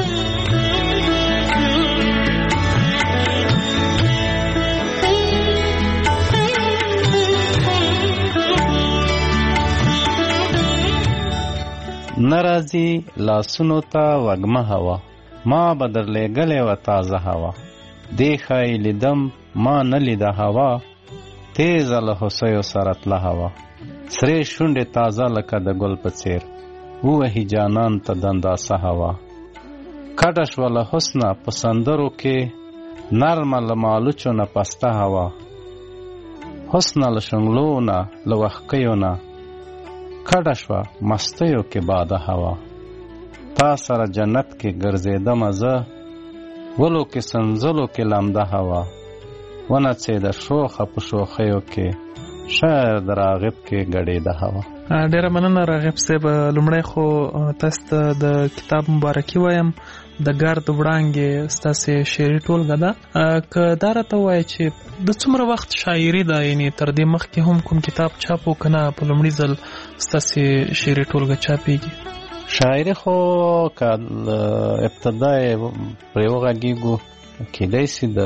نرازی لاسونو ته وږمه هوا، ما به درلېږلې وه تازه هوا. دې ښایي لیدم ما نه لیده هوا، تیزه له هوسیو سره تله هوا. سرې شونډې تازه لکه د ګل په څېر، ووهي جانان ته دنداسه هوا. کډه شوه له حسنه په سندرو کې، نرمه له مالوچو نه پسته هوا. حسنه له شنګلو نه له وښکیو نه، کډه شوه مستیو کې باده هوا. تا سره جنت کې ګرځېدمه زه، ولو کې سنځلو کې لمده هوا. ونڅېده شوخه په شوخیو کې، شعر د راغب کې ګډېده هوا. ډیره مننه راغب صاحب. لومړی خو تاسو ته د کتاب مبارکي وایم. د ګرد وړانګې ستاسو شعري ټولګه ده. که دا راته وایي چې د څومره وخت شاعري ده، یعنی تر دې مخکې هم کوم کتاب چاپ وکنه په لومړي ځل ستاسو شعري ټولګه چاپېږي؟ شاعري خو که ابتدا پرې وغږېږو کېدای شي د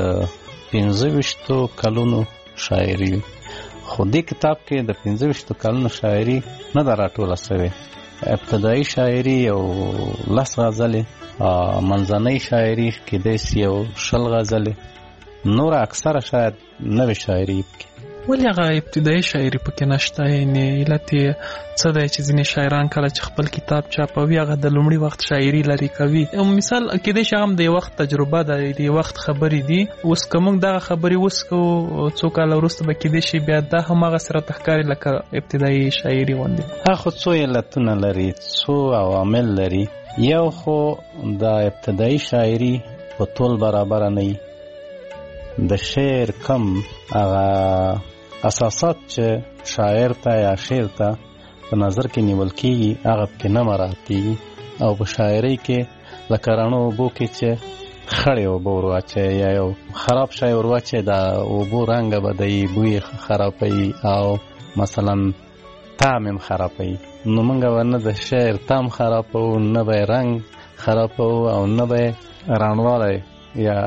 25 کلونو شاعري وي، خو دې کتاب کې د 25 کلونو شاعري نه ده راټوله سوې. ابتدایي شاعري یو 10 غزلې، منځنۍ شاعري کېدای شي یو 20 غزلې، نور اکثره شاید نوې شاعري پکې. ولې هغه ابتدایي شاعري پکې نشته؟ یعنې علت یې څه دی چې ځینې شاعران کله چې خپل کتاب چاپوي هغه د لومړي وخت شاعري لري کوي؟ مثال کېدای شي هغه د یو وخت تجربه ده، د یو وخت خبرې دي. اوس که موږ دغه خبرې اوس کوو څو کاله وروسته به کېدای شي بیا دا هماغسې راته ښکاري لکه ابتدایي شاعري غوندې. هغه خو څو علتونه لري، څو عوامل لري. یو خو د ابتدایي شاعري په ټول برابره نه وي. د شعر کم هغه اساسات چې شاعر ته یا شعر ته په نظر کې نیول کېږي هغه پکې نه مراعاتېږي. او په شاعرۍ کې لکه رڼو اوبو کې چې خړې اوبه ورواچوي یا یو خراب شی ورواچوي، د اوبو رنګه بدوي، بوی خرابوي او مثلا طعم هم خرابوي. نو موږ به نه د شعر طعم خرابوو، نه به رنګ خرابوو، او نه به رڼوالی یا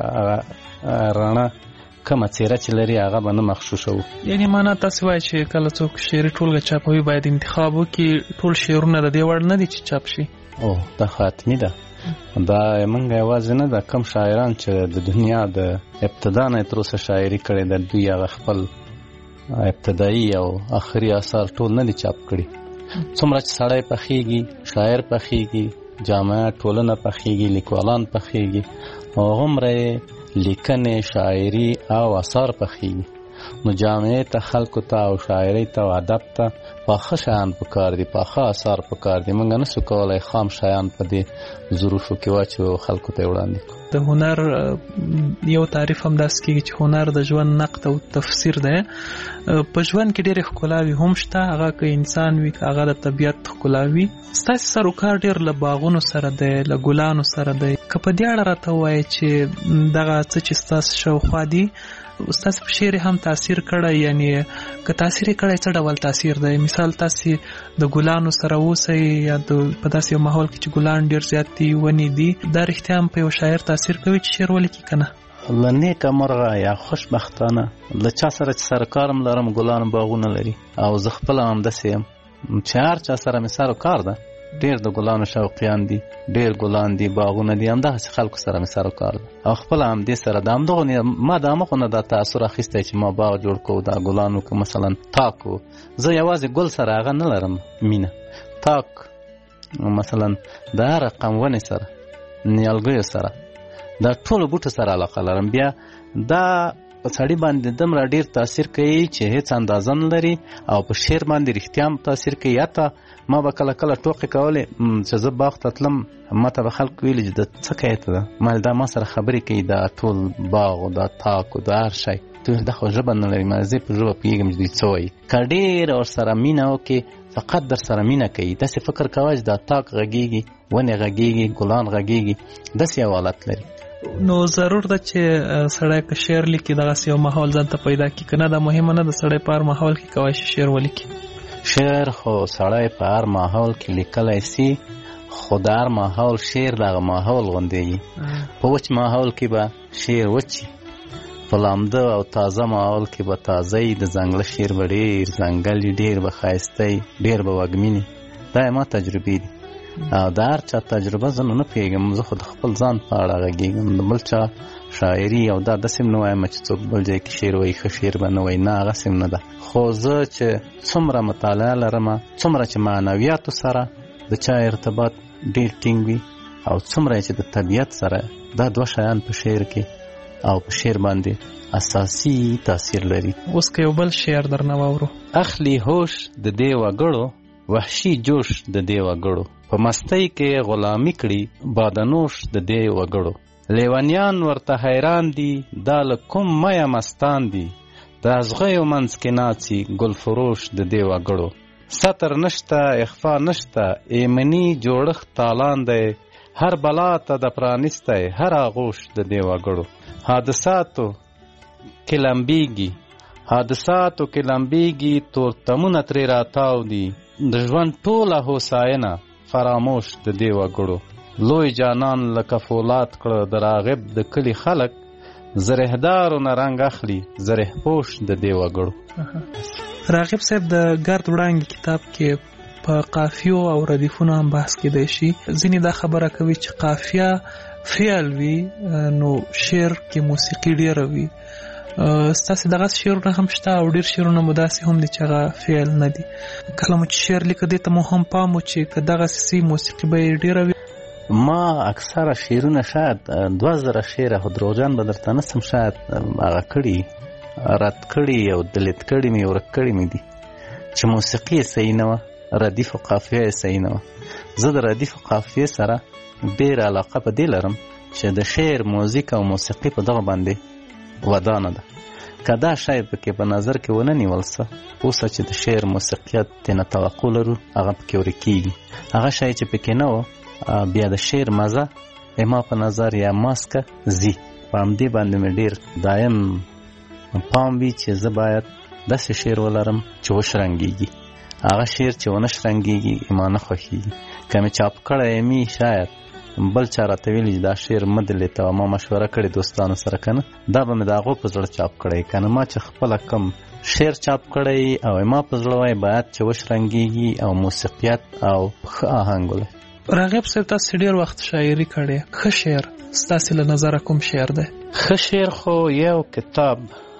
رڼا کومه څیره چې لري هغه به نه مخشوشوو. یعنې معنا تاسې وایي چې کله څوک شعري ټولګه چاپوي باید انتخاب وکړي ټول شعرونه د دې وړ نه دي چې چاپ شي؟ او دا حتمي ده. دا موږ یوازې نه ده، کم شاعران چې د دنیا د ابتدا نه تر اوسه شاعري کړې ده دوی هغه خپل ابتدایي او آخري اثار ټول نه دي چاپ کړي. څومره چې سړی پخېږي، شاعر پخېږي، جامعه ټولنه پخېږي، لیکوالان پخېږي، هغومره لیکنې، شاعري او اثار پخېږي. نو جامعه ته، خلکو ته او شاعرۍ ته او ادب ته پاخه شیان پکار دي، پاخه اثار پکار دي. موږ نسو کولی خام شیان په دې ظروفو کې واچو خلکو ته وړاندې کړو. د هنر یو تعریف هم داسې کېږي چې هنر د ژوند نقد او تفسیر دی. په ژوند کې ډېرې ښکلاوې هم شته، هغه که انسان وي که هغه د طبیعت ښکلاوي. ستاسې سروکار ډېر له باغونو سره دی، له ګلانو سره دی. که په دې اړه راته ووایې چې دغه څه چې ستاسو شاوخوا دي ستاسو په شعر هم تاثیر کړی، یعنی که تاثیر یې کړی څه ډول تاثیر دی؟ مثال تاسې د ګلانو سره اوسئ یا په داسې یو ماحول کې چې ګلان ډېر زیات دي، ونې دي، دا رښتیا هم په یو شاعر تاثیر کوي چې شعر ولیکي که نه؟ له نیکه مرغه یا خوشبختانه له چا سره چې سره کار هم لرم ګلان باغونه لري، او زه خپله همداسې یم چې هر چا سره مې سر و کار ده، ډېر د ګلانو شوقیان دي، ډېر ګلان دي، باغونه دي، همدغسې خلکو سره مې سر و کار ده. او خپله همدې سره د همدغو ما د همغو نه دا تاثر اخیستی چې ما باغ جوړ کړو، دا ګلانو که مثلا تاکو، زه یوازې ګل سره هغه نه لرم مینه، تاک مثلا د هر رقم ونې سره، نیالګیو سره، دا ټولو بوټو سره علاقه لرم. بیا دا په سړي باندې دومره ډېر تاثیر کوي چې هیڅ اندازه نه لري، او په شعر باندې رښتیا هم تاثیر کوي. حتی ما به کله کله ټوکې کولې چې زه باغ ته تلم، ما ته به خلک ویلي چې د څه کوې ته ده، ما دا ما سره خبرې کوي، دا ټول باغ او دا تاک او دا هر شی. دا خو ژبه نه لري، ما زه په ژبه پوهېږم چې دوی څه وایي. که ډېر ورسره مینه وکړې فقط در سره مینه کوي، داسې فکر کوه چې دا تاک غږېږي، ونې غږېږي، ګلان غږېږي، داسې یو حالت لري. نو ضرور ده چې سړی که شعر لیکي دغسې یو ماحول ځان ته پیدا کړي، که نه دا مهمه نه ده سړی په هر ماحول کې کولی شي شعر ولیکي؟ شعر خو سړی په هر ماحول کې لیکلی سي، خو د هر ماحول شعر دغه ماحول غوندې وي. په وچ ماحول کې به شعر وچي، په لامده او تازه ماحول کې به تازه وي. د ځنګله شعر به ډېر ځنګل وي، ډېر به ښایسته وي، ډېر به وږمینې. دا ما تجربې دي، او د هر چا تجربه زه نو نه پوهېږم، زه خو د خپل ځان په اړه غږېږم. د بل چا شاعري او دا داسې نه وایم چې څوک بل ځای کې شعر وایي ښه شعر به نه وایي، نه هغسې نه ده. خو زه چې څومره مطالعه لرم، څومره چې معنویاتو سره د چا ارتباط ډېر ټینګ وي، او څومره چې د طبیعت سره، دا دوه شیان په شعر کې او په شعر باندې اساسي تاثیر لري. اوس که یو بل شعر درنه واورو: اخلي هوش د دې وګړو، وحشي جوش د دې وګړو، په مستۍ کې غلامي کړي بادنوش د دې وګړو. لیونیان ورته حیران دي، دا له کوم مایه مستان دي، د ازغیو منځ کې ناڅي ګل فروش د دې وګړو. ستر نشته اخفا نشته ایمني جوړښت تالان دی هر بلا ته د پرانیستی هر آغوش د دې وګړو حادثاتو کې لمبیږي تورتمونه ترې راتاو دي د ژوند ټوله هوساینه فراموش د دې وګړو لوی جانان لکه فولاد کړه د راغب د کلي خلک زرهدارو نه رنګ اخلي زره پوش د دې وګړو. راغب صاحب د ګرد وړانګې کتاب کې په قافیو او ردیفونو هم بحث کېدی شي. ځینې دا خبره کوي چې قافیه فعل وي نو شعر کې موسیقي ډېره وي. ستاسې دغه شعرونه هم شته او ډېر شعرونه مو داسې هم دي چې هغه فعل نه دي. کله مو چې شعر لیکه دې ته مو هم پام و چې که دغسې موسیقي به یې ډېره وي. ما اکثره شعرونه شاید 2000 شعر خو دروغجن به درته نسم شاید هغه کړي رد کړي او دلیت کړي مې ورک کړي مې دي چې موسیقي یې صحیح نه وه ردیف او قافیه یې صحیح نه وه. زه د ردیف او قافیې سره ډېره علاقه په دې لرم چې د شعر موزیک او موسیقي په دغه باندې ودانه ده. که دا شی پکې په نظر کې ونه نیول څه اوسه چې د شعر موسیقیت تېنه توقع لرو هغه پکې ورکېږي. هغه شی چې پکې نه و بیا د شعر مزه ما په نظر یا ماسکه زی په همدې باندې مې ډېر دایم پام وي چې زه باید داسې شعر ولرم چې وشرنګېږي. هغه شعر چې ونه شرنګېږي ما نه خوښېږي. که مې چاپ کړی مې شاید بل چا راته ویلي چې دا شعر مه دلیته ما مشوره کړې دوستانو سره که نه دا به مې د هغو په زړه چاپ کړی که نه ما چې خپله کم شعر چاپ کړی او ما په زړه وای باید چې وشرنګېږي او موسیقیت او ښه آهنګ ولري. راغب صاحب تاسې ډېر وخت شاعري کړې. ښه شعر ستاسې له نظره کوم شعر دی؟ ښه شعر خو یو کتاب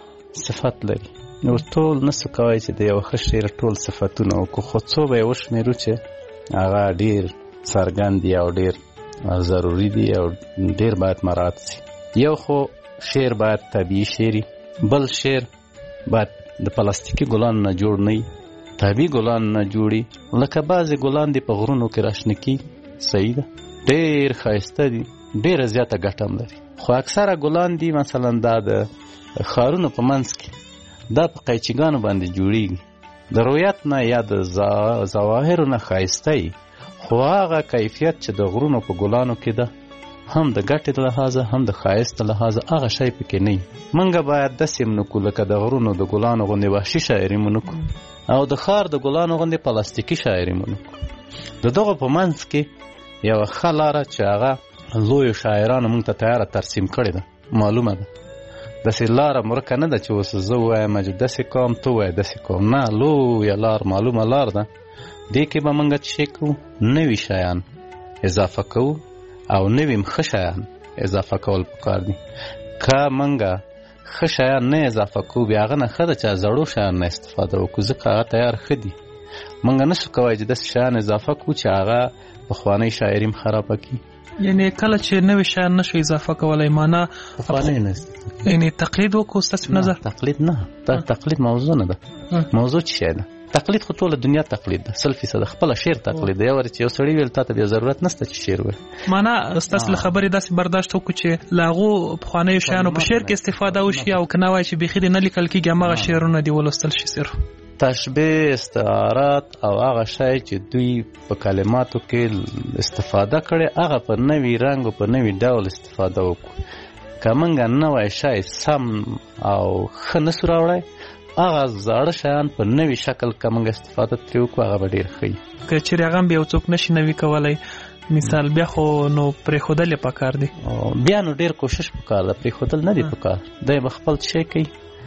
صفت لري نو ټول نسو کوی چې د یو ښه شعر ټول صفتونه وکړو خو څو به یې وشمېرو چې هغه ډېر څرګند دي او ډېر ضروري دي او ډېر باید مراعات شي. یو خو شعر باید طبیعي شعري بل شعر باید د پلاستیکي ګلانو نه جوړ نه وي طبیعي ګلان نه جوړي لکه بعضې ګلان دي په غرونو کې راشنه کېږي صحیح ده ډېر ښایسته دي ډېره زیاته ګټه هم لري خو اکثره ګلان دي مثلا دا د ښارونو په منځ کې دا په قیچیګانو باندې جوړیږي د رویت نه یا د ظواهرو نه ښایسته وي خو هغه کیفیت چې د غرونو په ګلانو کې ده هم د ګټې لحاظه هم د ښایست لحاظه هغه شی پکې نه وي. موږ باید داسې هم نه کړو لکه د غرونو د ګلانو غوندې وحشي شاعري مو نه کړو او د ښار د ګلانو غوندې پلاستیکي شاعري مو نه کړو. د دغو په منځ کې یوه ښه لاره چې هغه لویو شاعرانو موږ ته تیاره ترسیم کړې ده معلومه ده داسې لاره مرکه نه ده چې اوس زه ووایم چې داسې کوم ته ووایه داسې کوم نه لویه لار معلومه لار ده. دې کې به موږ څه کوو نوي شیان اضافه کوو او نوي ښه شیان اضافه کول پکار دي. که موږ ښه شیان نه اضافه کوو بیا هغه نه ښه ده چې زړو شیان نه استفاده وکړو ځکه هغه تیار ښه دي. موږ نشو کولی چې داسې شیان اضافه کړو چې هغه پخوانۍ شاعري هم خرابه کړي. یعنی کله چې نوي شیان نشو اضافه کولی معنا پخوانۍ نه یعنی تقلید وکړو ستاسې په نظر؟ تقلید نه تقلید موضوع نه ده. موضوع څه شی ده؟ تقلید خو ټوله دنیا تقلید ده 100% خپله شعر تقلید ده. یو وارې چې یو سړي ویل تا ته بیا ضرورت نشته چې شعر ووایې معنا ستاسې له خبرې داسې برداشت وکړو چې له هغو پخوانیو شیانو په شعر کې استفاده وشي او که نه وایي چې بیخي دې نه لیکل کېږي هماغه شعرونه دې ولوستل شي صرف تشبیه استعارات او هغه شی چې دوی په کلماتو کې استفاده کړي هغه په نوي رنګ او په نوي ډول استفاده وکړو. که موږ نوی شی سم او ښه نسو راوړی هغه زاړه شیان په نوي شکل که موږ استفاده ترې وکړو هغه به ډېر ښه وي. که چېرې هغه هم بیا یو څوک نشي نوي کولی مثال بیا خو نو پرېښودل یې پکار دی. بیا نو ډېر کوشش پکار ده پرېښودل نه دی پکار. دی به خپل شی کوي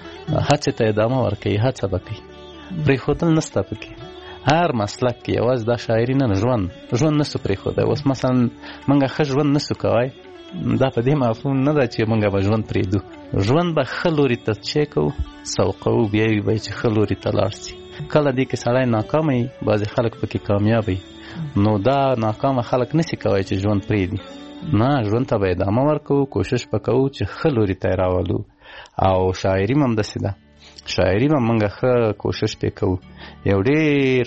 هڅې ته ادامه ورکوي هڅه به کوي پرېښودل نسته پکې. هر مسلک کې یوازې دا شاعري نه ژوند نسو پرېښودی. اوس مثلا موږ ښه ژوند نسو کوی دا په دې مفهوم نه ده چې موږ به ژوند پرېږدو. ژوند به ښه لوري ته څه کوو سوقوو بیا یې به چې ښه لوري ته لاړ شي. کله دې کې سړی ناکامه وي بعضې خلک پکې کامیاب وي نو دا ناکامه خلک نسي کوی چې ژوند پرېږدي نه ژوند ته به ادامه ورکوو کوشش به کوو چې ښه لوري ته یې راولو. او شاعري هم همداسې ده شاعري به موږ ښه کوشش پې کوو. یو ډېر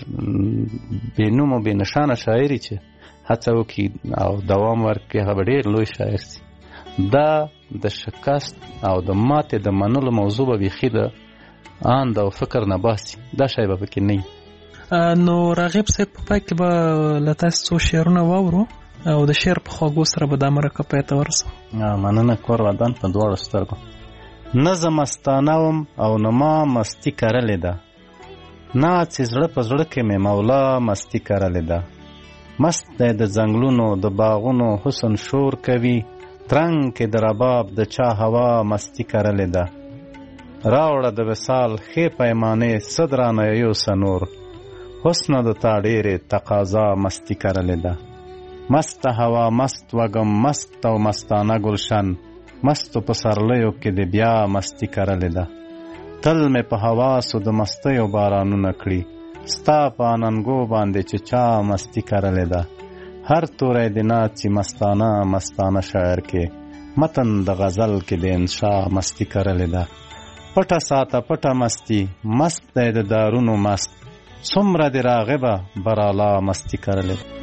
بې نوم او بې نښانه شاعري چې هڅه وکړي او دوام ورکړي هغه به ډېر لوی شاعر شي. دا د شکست او د ماتې د منلو موضوع به بیخي د اند او فکر نه باسي دا شی به پکې نه وي. نو راغب صاحب په پای کې به له تاسو څو شعرونه واورو او د شعر په خواږو سره به دا مرکه پای ته ورسو. مننه کور ودان په دواړو سترګو. نه زه مستانه وم او نه ما مستي کرلې ده، نه چې زړه په زړه کې مې مولا مستی کرلې ده. مست دی د ځنګلونو د باغونو حسن شور کوي، ترنګ کې د رباب د چا هوا مستی کرلې ده. راوړه د وصال ښې پیمانې صدرانه یو سنور، حسن د تا ډېرې تقاضا مستی کرلې ده. مست هوا مست وږم مست او مستانه گلشن، مستو په سرلیو کې د بیا مستی کرلې ده. تل مې په حواسو د مستیو بارانونه کړي، ستا په اننګو باندې چې چا مستی کرلې ده. هر توری د ناڅي مستانه مستانه شاعر کې، متن د غزل کې د انشا مستی کرلې ده. پټه ساته پټه مستی مست دی د دارونو مست، څومره د راغبه برالا مستی کرلې ده.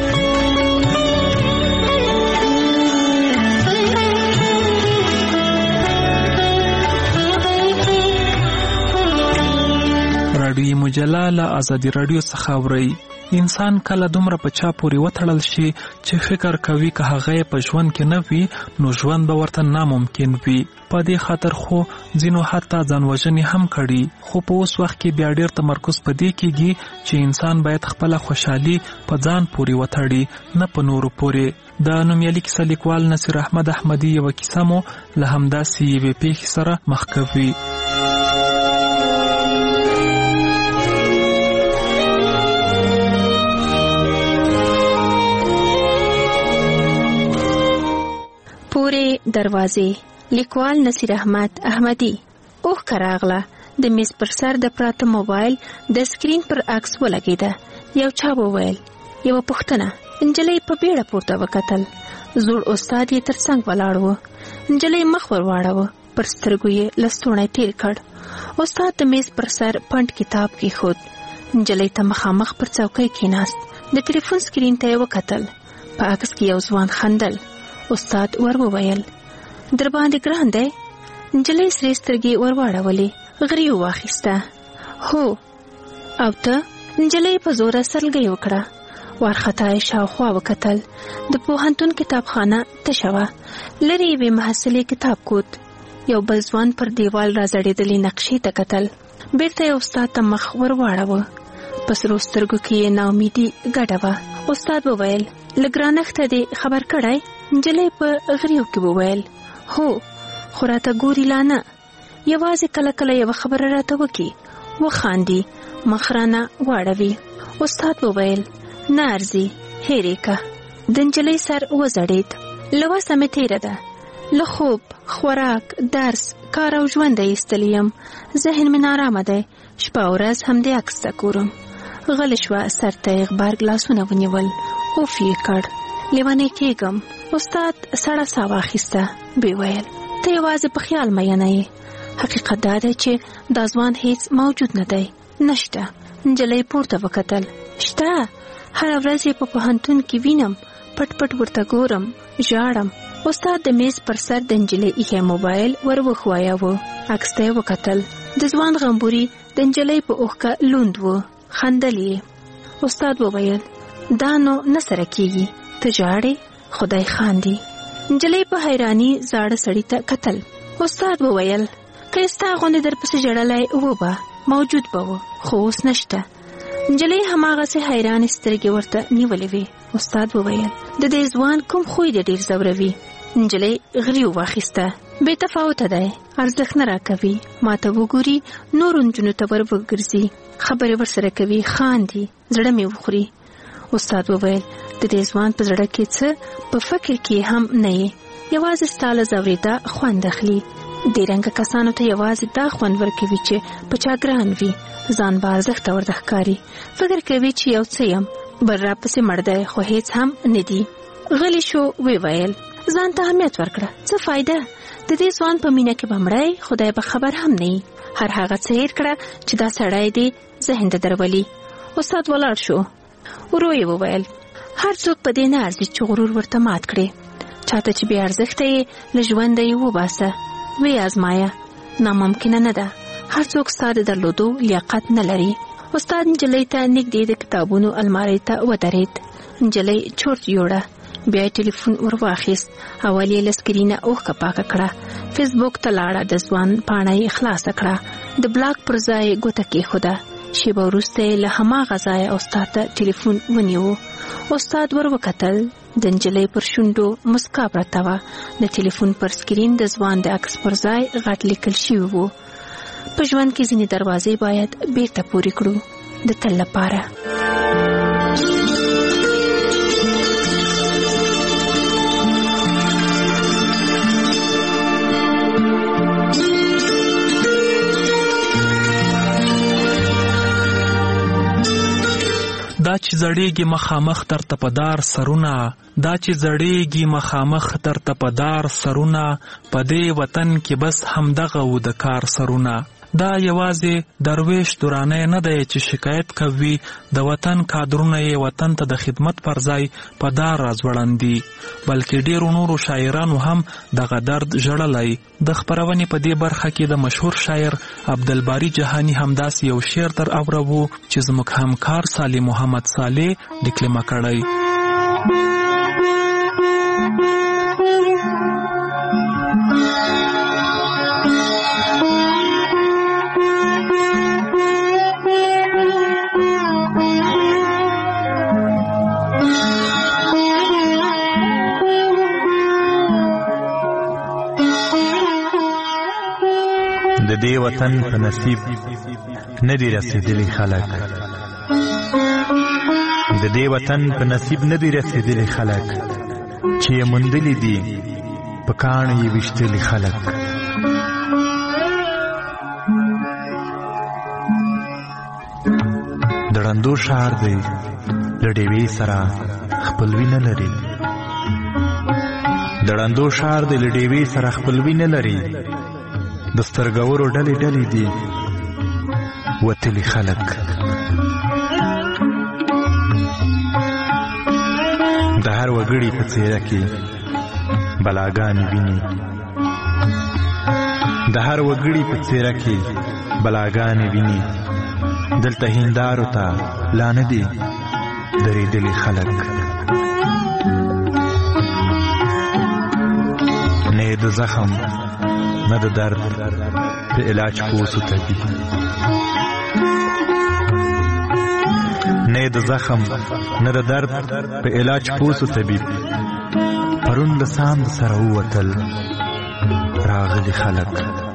رادیوي مجله له ازادي رادیو څخه اورئ. انسان کله دومره په چا پورې وتړل شي چې فکر کوي که هغه په ژوند کې نه وي نو ژوند به ورته ناممکن وي. په دې خاطر خو ځینو حتی ځان وژنې هم کړي، خو په اوس وخت کې بیا ډېر تمرکز په دې کېږي چې انسان باید خپله خوشحالي په ځان پورې وتړي، نه په نورو پورې. د نومیالي کیسه لیکوال نصیر احمد احمدي یوه کیسه مو له همداسې یوې پیښې سره مخ کوي. پورې دروازې، لیکوال نصیر احمد احمدي. اوښ کراغله د میز پر سر د پراته موبایل د سکرین پر عکس ولګېده. یو چا وویل، یوه پوښتنه. نجلۍ په بیړه پورته وکتل. زوړ استاد یې تر څنګ ولاړ و. نجلۍ مخ ور واړوه، پر سترګو یې لستوڼی تیر کړ. استاد د میز پر سر پنډ کتاب کېښود. نجلۍ ته مخامخ پر څوکۍ کېناست. د ټلیفون سکرین ته یې وکتل. په عکس کې یو ځوان خندل. استاد ور وویل، در باندې ګران دی؟ نجلۍ سرې سترګې ور واړولې، غري واخیسته. هو. او ته؟ نجلۍ په زوره سلګۍ وکړه. وارخطا یې شاوخوا وکتل. د پوهنتون کتابخانه تشه وه. لرې یوې محصلې کتاب کوت. یو بل ځوان پر دیوال راځړېدلې نقشې ته کتل. بیرته یې استاد ته مخ ور واړوه. په سرو سترګو کې یې ناامیدي ګډه وه. استاد وویل، له ګرانښته دې خبر کړی؟ نجلۍ په غریو کې وویل، هو، خو راته ګوري لا نه. یوازې کله کله یوه خبره راته وکړي، وخاندي، مخ رانه واړوي. استاد وویل، نه ارزي، هېرې که. د نجلۍ سر وځړېد. له وسه مې تېره ده. له خوب، خوراک، درس، کار او ژونده ایستلی یم. ذهن مې نارامه دی. شپه او ورځ همدې عکس ته ګورم. غلی شوه، سر ته یې غبرګ لاسونه ونیول. اوف یې کړ. لیونی کېږم. استاد سړه ساه واخیسته. ویې ویل، ته یوازې په خیال مینه یې. حقیقت دا دی چې دا ځوان هیڅ موجود نه دی. نشته. نجلۍ پورته وکتل. شته. هره ورځ یې په پوهنتون کې وینم. پټ پټ ورته ګورم، ژاړم. استاد د میز پر سر د نجلۍ ایښی موبایل ور وښوایاوه. عکس ته یې وکتل. د ځوان غمبوري د نجلۍ په اوښکه لوند و. خندل یې. استاد وویل، دا نو نه سره کېږي. ته ژاړې؟ خدای خاندي. نجلۍ په حیراني زاړه سړي ته کتل. استاد وویل، که ستا غوندې درپسې ژړلی و به موجود به و، خو اوس نشته. نجلۍ هماغسې حیرانې سترګې ورته نیولې وې. استاد وویل، د دې ځوان کوم خوی دې ډېر ځوروي؟ نجلۍ غري واخیسته. بې تفاوته دی، ارزښت نه راکوي. ما ته وګوري، نورو نجونو ته ور وګرځي، خبرې ورسره کوي، خاندي، زړه مې وخوري. استاد وویل، د دې ځوان په زړه کې څه په فکر کې هم نه یې. یوازې ستا له ځورېدا خوند اخلي. دې رنګه کسانو ته یوازې دا خوند ورکوي چې په چا ګران وي. ځان به ارزښته ورته ښکاري. فکر کوي چې یو څه یم، بل راپسې مړ دی، خو هیڅ هم نه دي. غلی شو. ویې ویل، ځان ته اهمیت ورکړه. څه فایده؟ د دې ځوان په مینه کې به مړی، خدای به خبر هم نه وي. هر هغه څه هېر کړه چې دا سړی دې ذهن ته درولي. استاد ولاړ شو. ورو یې وویل، هر څوک په دې نه ارزي چې غرور ورته مات کړي. چاته چې بې ارزښته یې له ژونده یې وباسه، ویې ازمایه. ناممکنه نه ده. هر څوک ستا د درلودو لیاقت نه لري. استاد نجلۍ ته نږدې د کتابونو المارۍ ته ودرېد. نجلۍ چورت جوړه، بیا ټلیفون ور واخیست، اول یې له سکرینه اوښکه پاکه کړه، فیسبوک ته لاړه، د ځوان پاڼه یې خلاصه کړه، د بلاک پر ځای ګوته کېښوده. شیبه وروسته یې له هماغه ځایه استاد ته ټلیفون ونیو. استاد ور وکتل، د نجلۍ پر شونډو مسکا پرته وه. د ټلیفون پر سکرین د ځوان د عکس پر ځای غټ لیکل شوي وو: په ژوند کې ځینې دروازې باید بیرته پورې کړو، د تل لپاره. دا چې زړېږي مخامخ تر تپدار سرونه، دا چې زړېږي مخامخ تر تپدار سرونه، په دې وطن کې بس همدغه و د کار سرونه. دا یوازې درویش دورانه نه دی چې شکایت کوي، د وطن کادرونه یې وطن ته د خدمت پر ځای په دار راځوړندي، بلکې ډیرو نورو شاعرانو هم دغه درد ژړلی. د خپرونې په دې برخه کې د مشهور شاعر عبدالباری جهانی همداسې یو شعر در اورو چې زموږ همکار صالح محمد صالح ډیکلمه کړی. د دې وطن په نصیب نه دي رسېدلي خلک، د دې وطن په نصیب نه دي رسېدلي خلک، چې یې موندلي دي په کاڼو یې ویشتلي خلک. د ړندو ښار دی له ډیوې سره خپلوي نه لري، د ړندو ښار دی له ډیوې سره خپلوي نه لري، د سترګورو ډلې ډلې دي وتلي خلک. د هر وګړي په څېره کې بلاګانې ویني، د هر وګړي په څېره کې بلاګانې ویني، دلته هندارو ته لا نه دي درېدلي خلک. نه د زخم نه د درد په علاج پوسو طبیب، نه د زخم نه د درد په علاج پوسو طبیب، پرون د ساند سره ووتل راغلي خلک.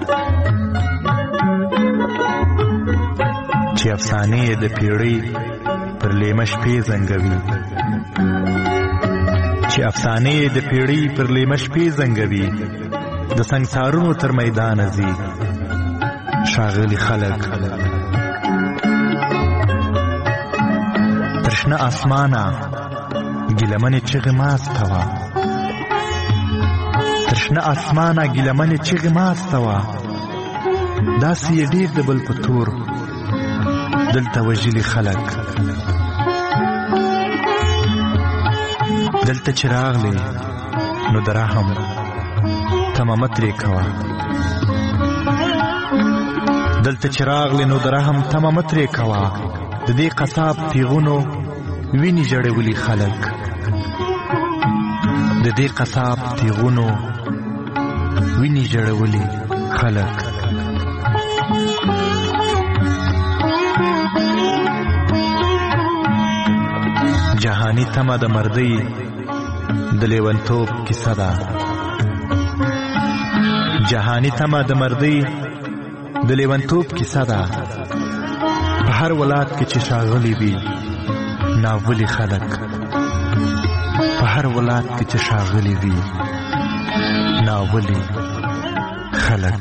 چې افسانې د پیړۍ پر لیمه شپې زنګوي، چې افسانې د پیړۍ پر لیمه شپې زنګوي، د سنگسارونو تر میدان ځي ښاغلي خلک. ترشنه اسمانه ګیلمنې چغې ماسته وه، ترشنه اسمانه ګیلمنې چغې ماسته وه، داسې یې ډېر د بل په تور دلته وژلي خلک. دلته چې راغلې نو د رحم تمه مه ترې کوه، دلته چې راغلې نو د رحم تمه مه ترې کوه، د دې قصاب تیغونو وینې ژړولي خلک، د دې قصاب تیغونو وینې ژړولي خلک. جهانی تمه د مردۍ د لیونتوب کیسه ده، جهانی تمه د مردۍ د لیونتوب کیسه ده، په هر ولایت کې چې ښاغلي وي ناولي خلک، په هر ولایت کې چې ښاغلي وي ناولي خلک.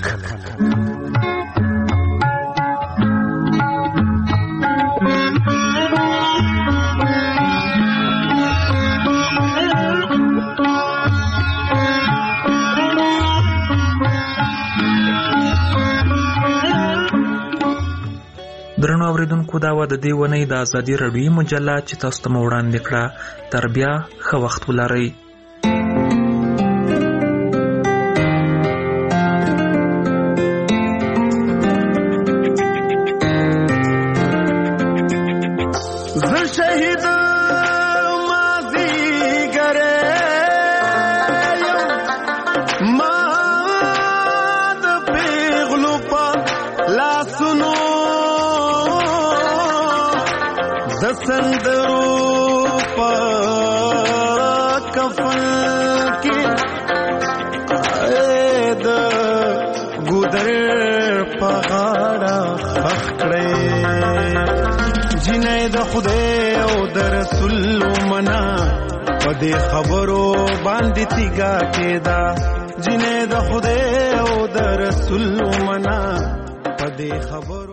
درنو اوریدونکو، دا و د دې ونې د ازادي راډیویي مجله چې تاسو ته مو وړاندې کړه. تر بیا ښه وخت ولرئ. د سندرو په کفن کې د ګودر په غاړه خخ کړې جنې د خدای او د رسول منا په دې خبرو باندې تیګا کېدا جنې د خدای او د رسول منا په دې خبرو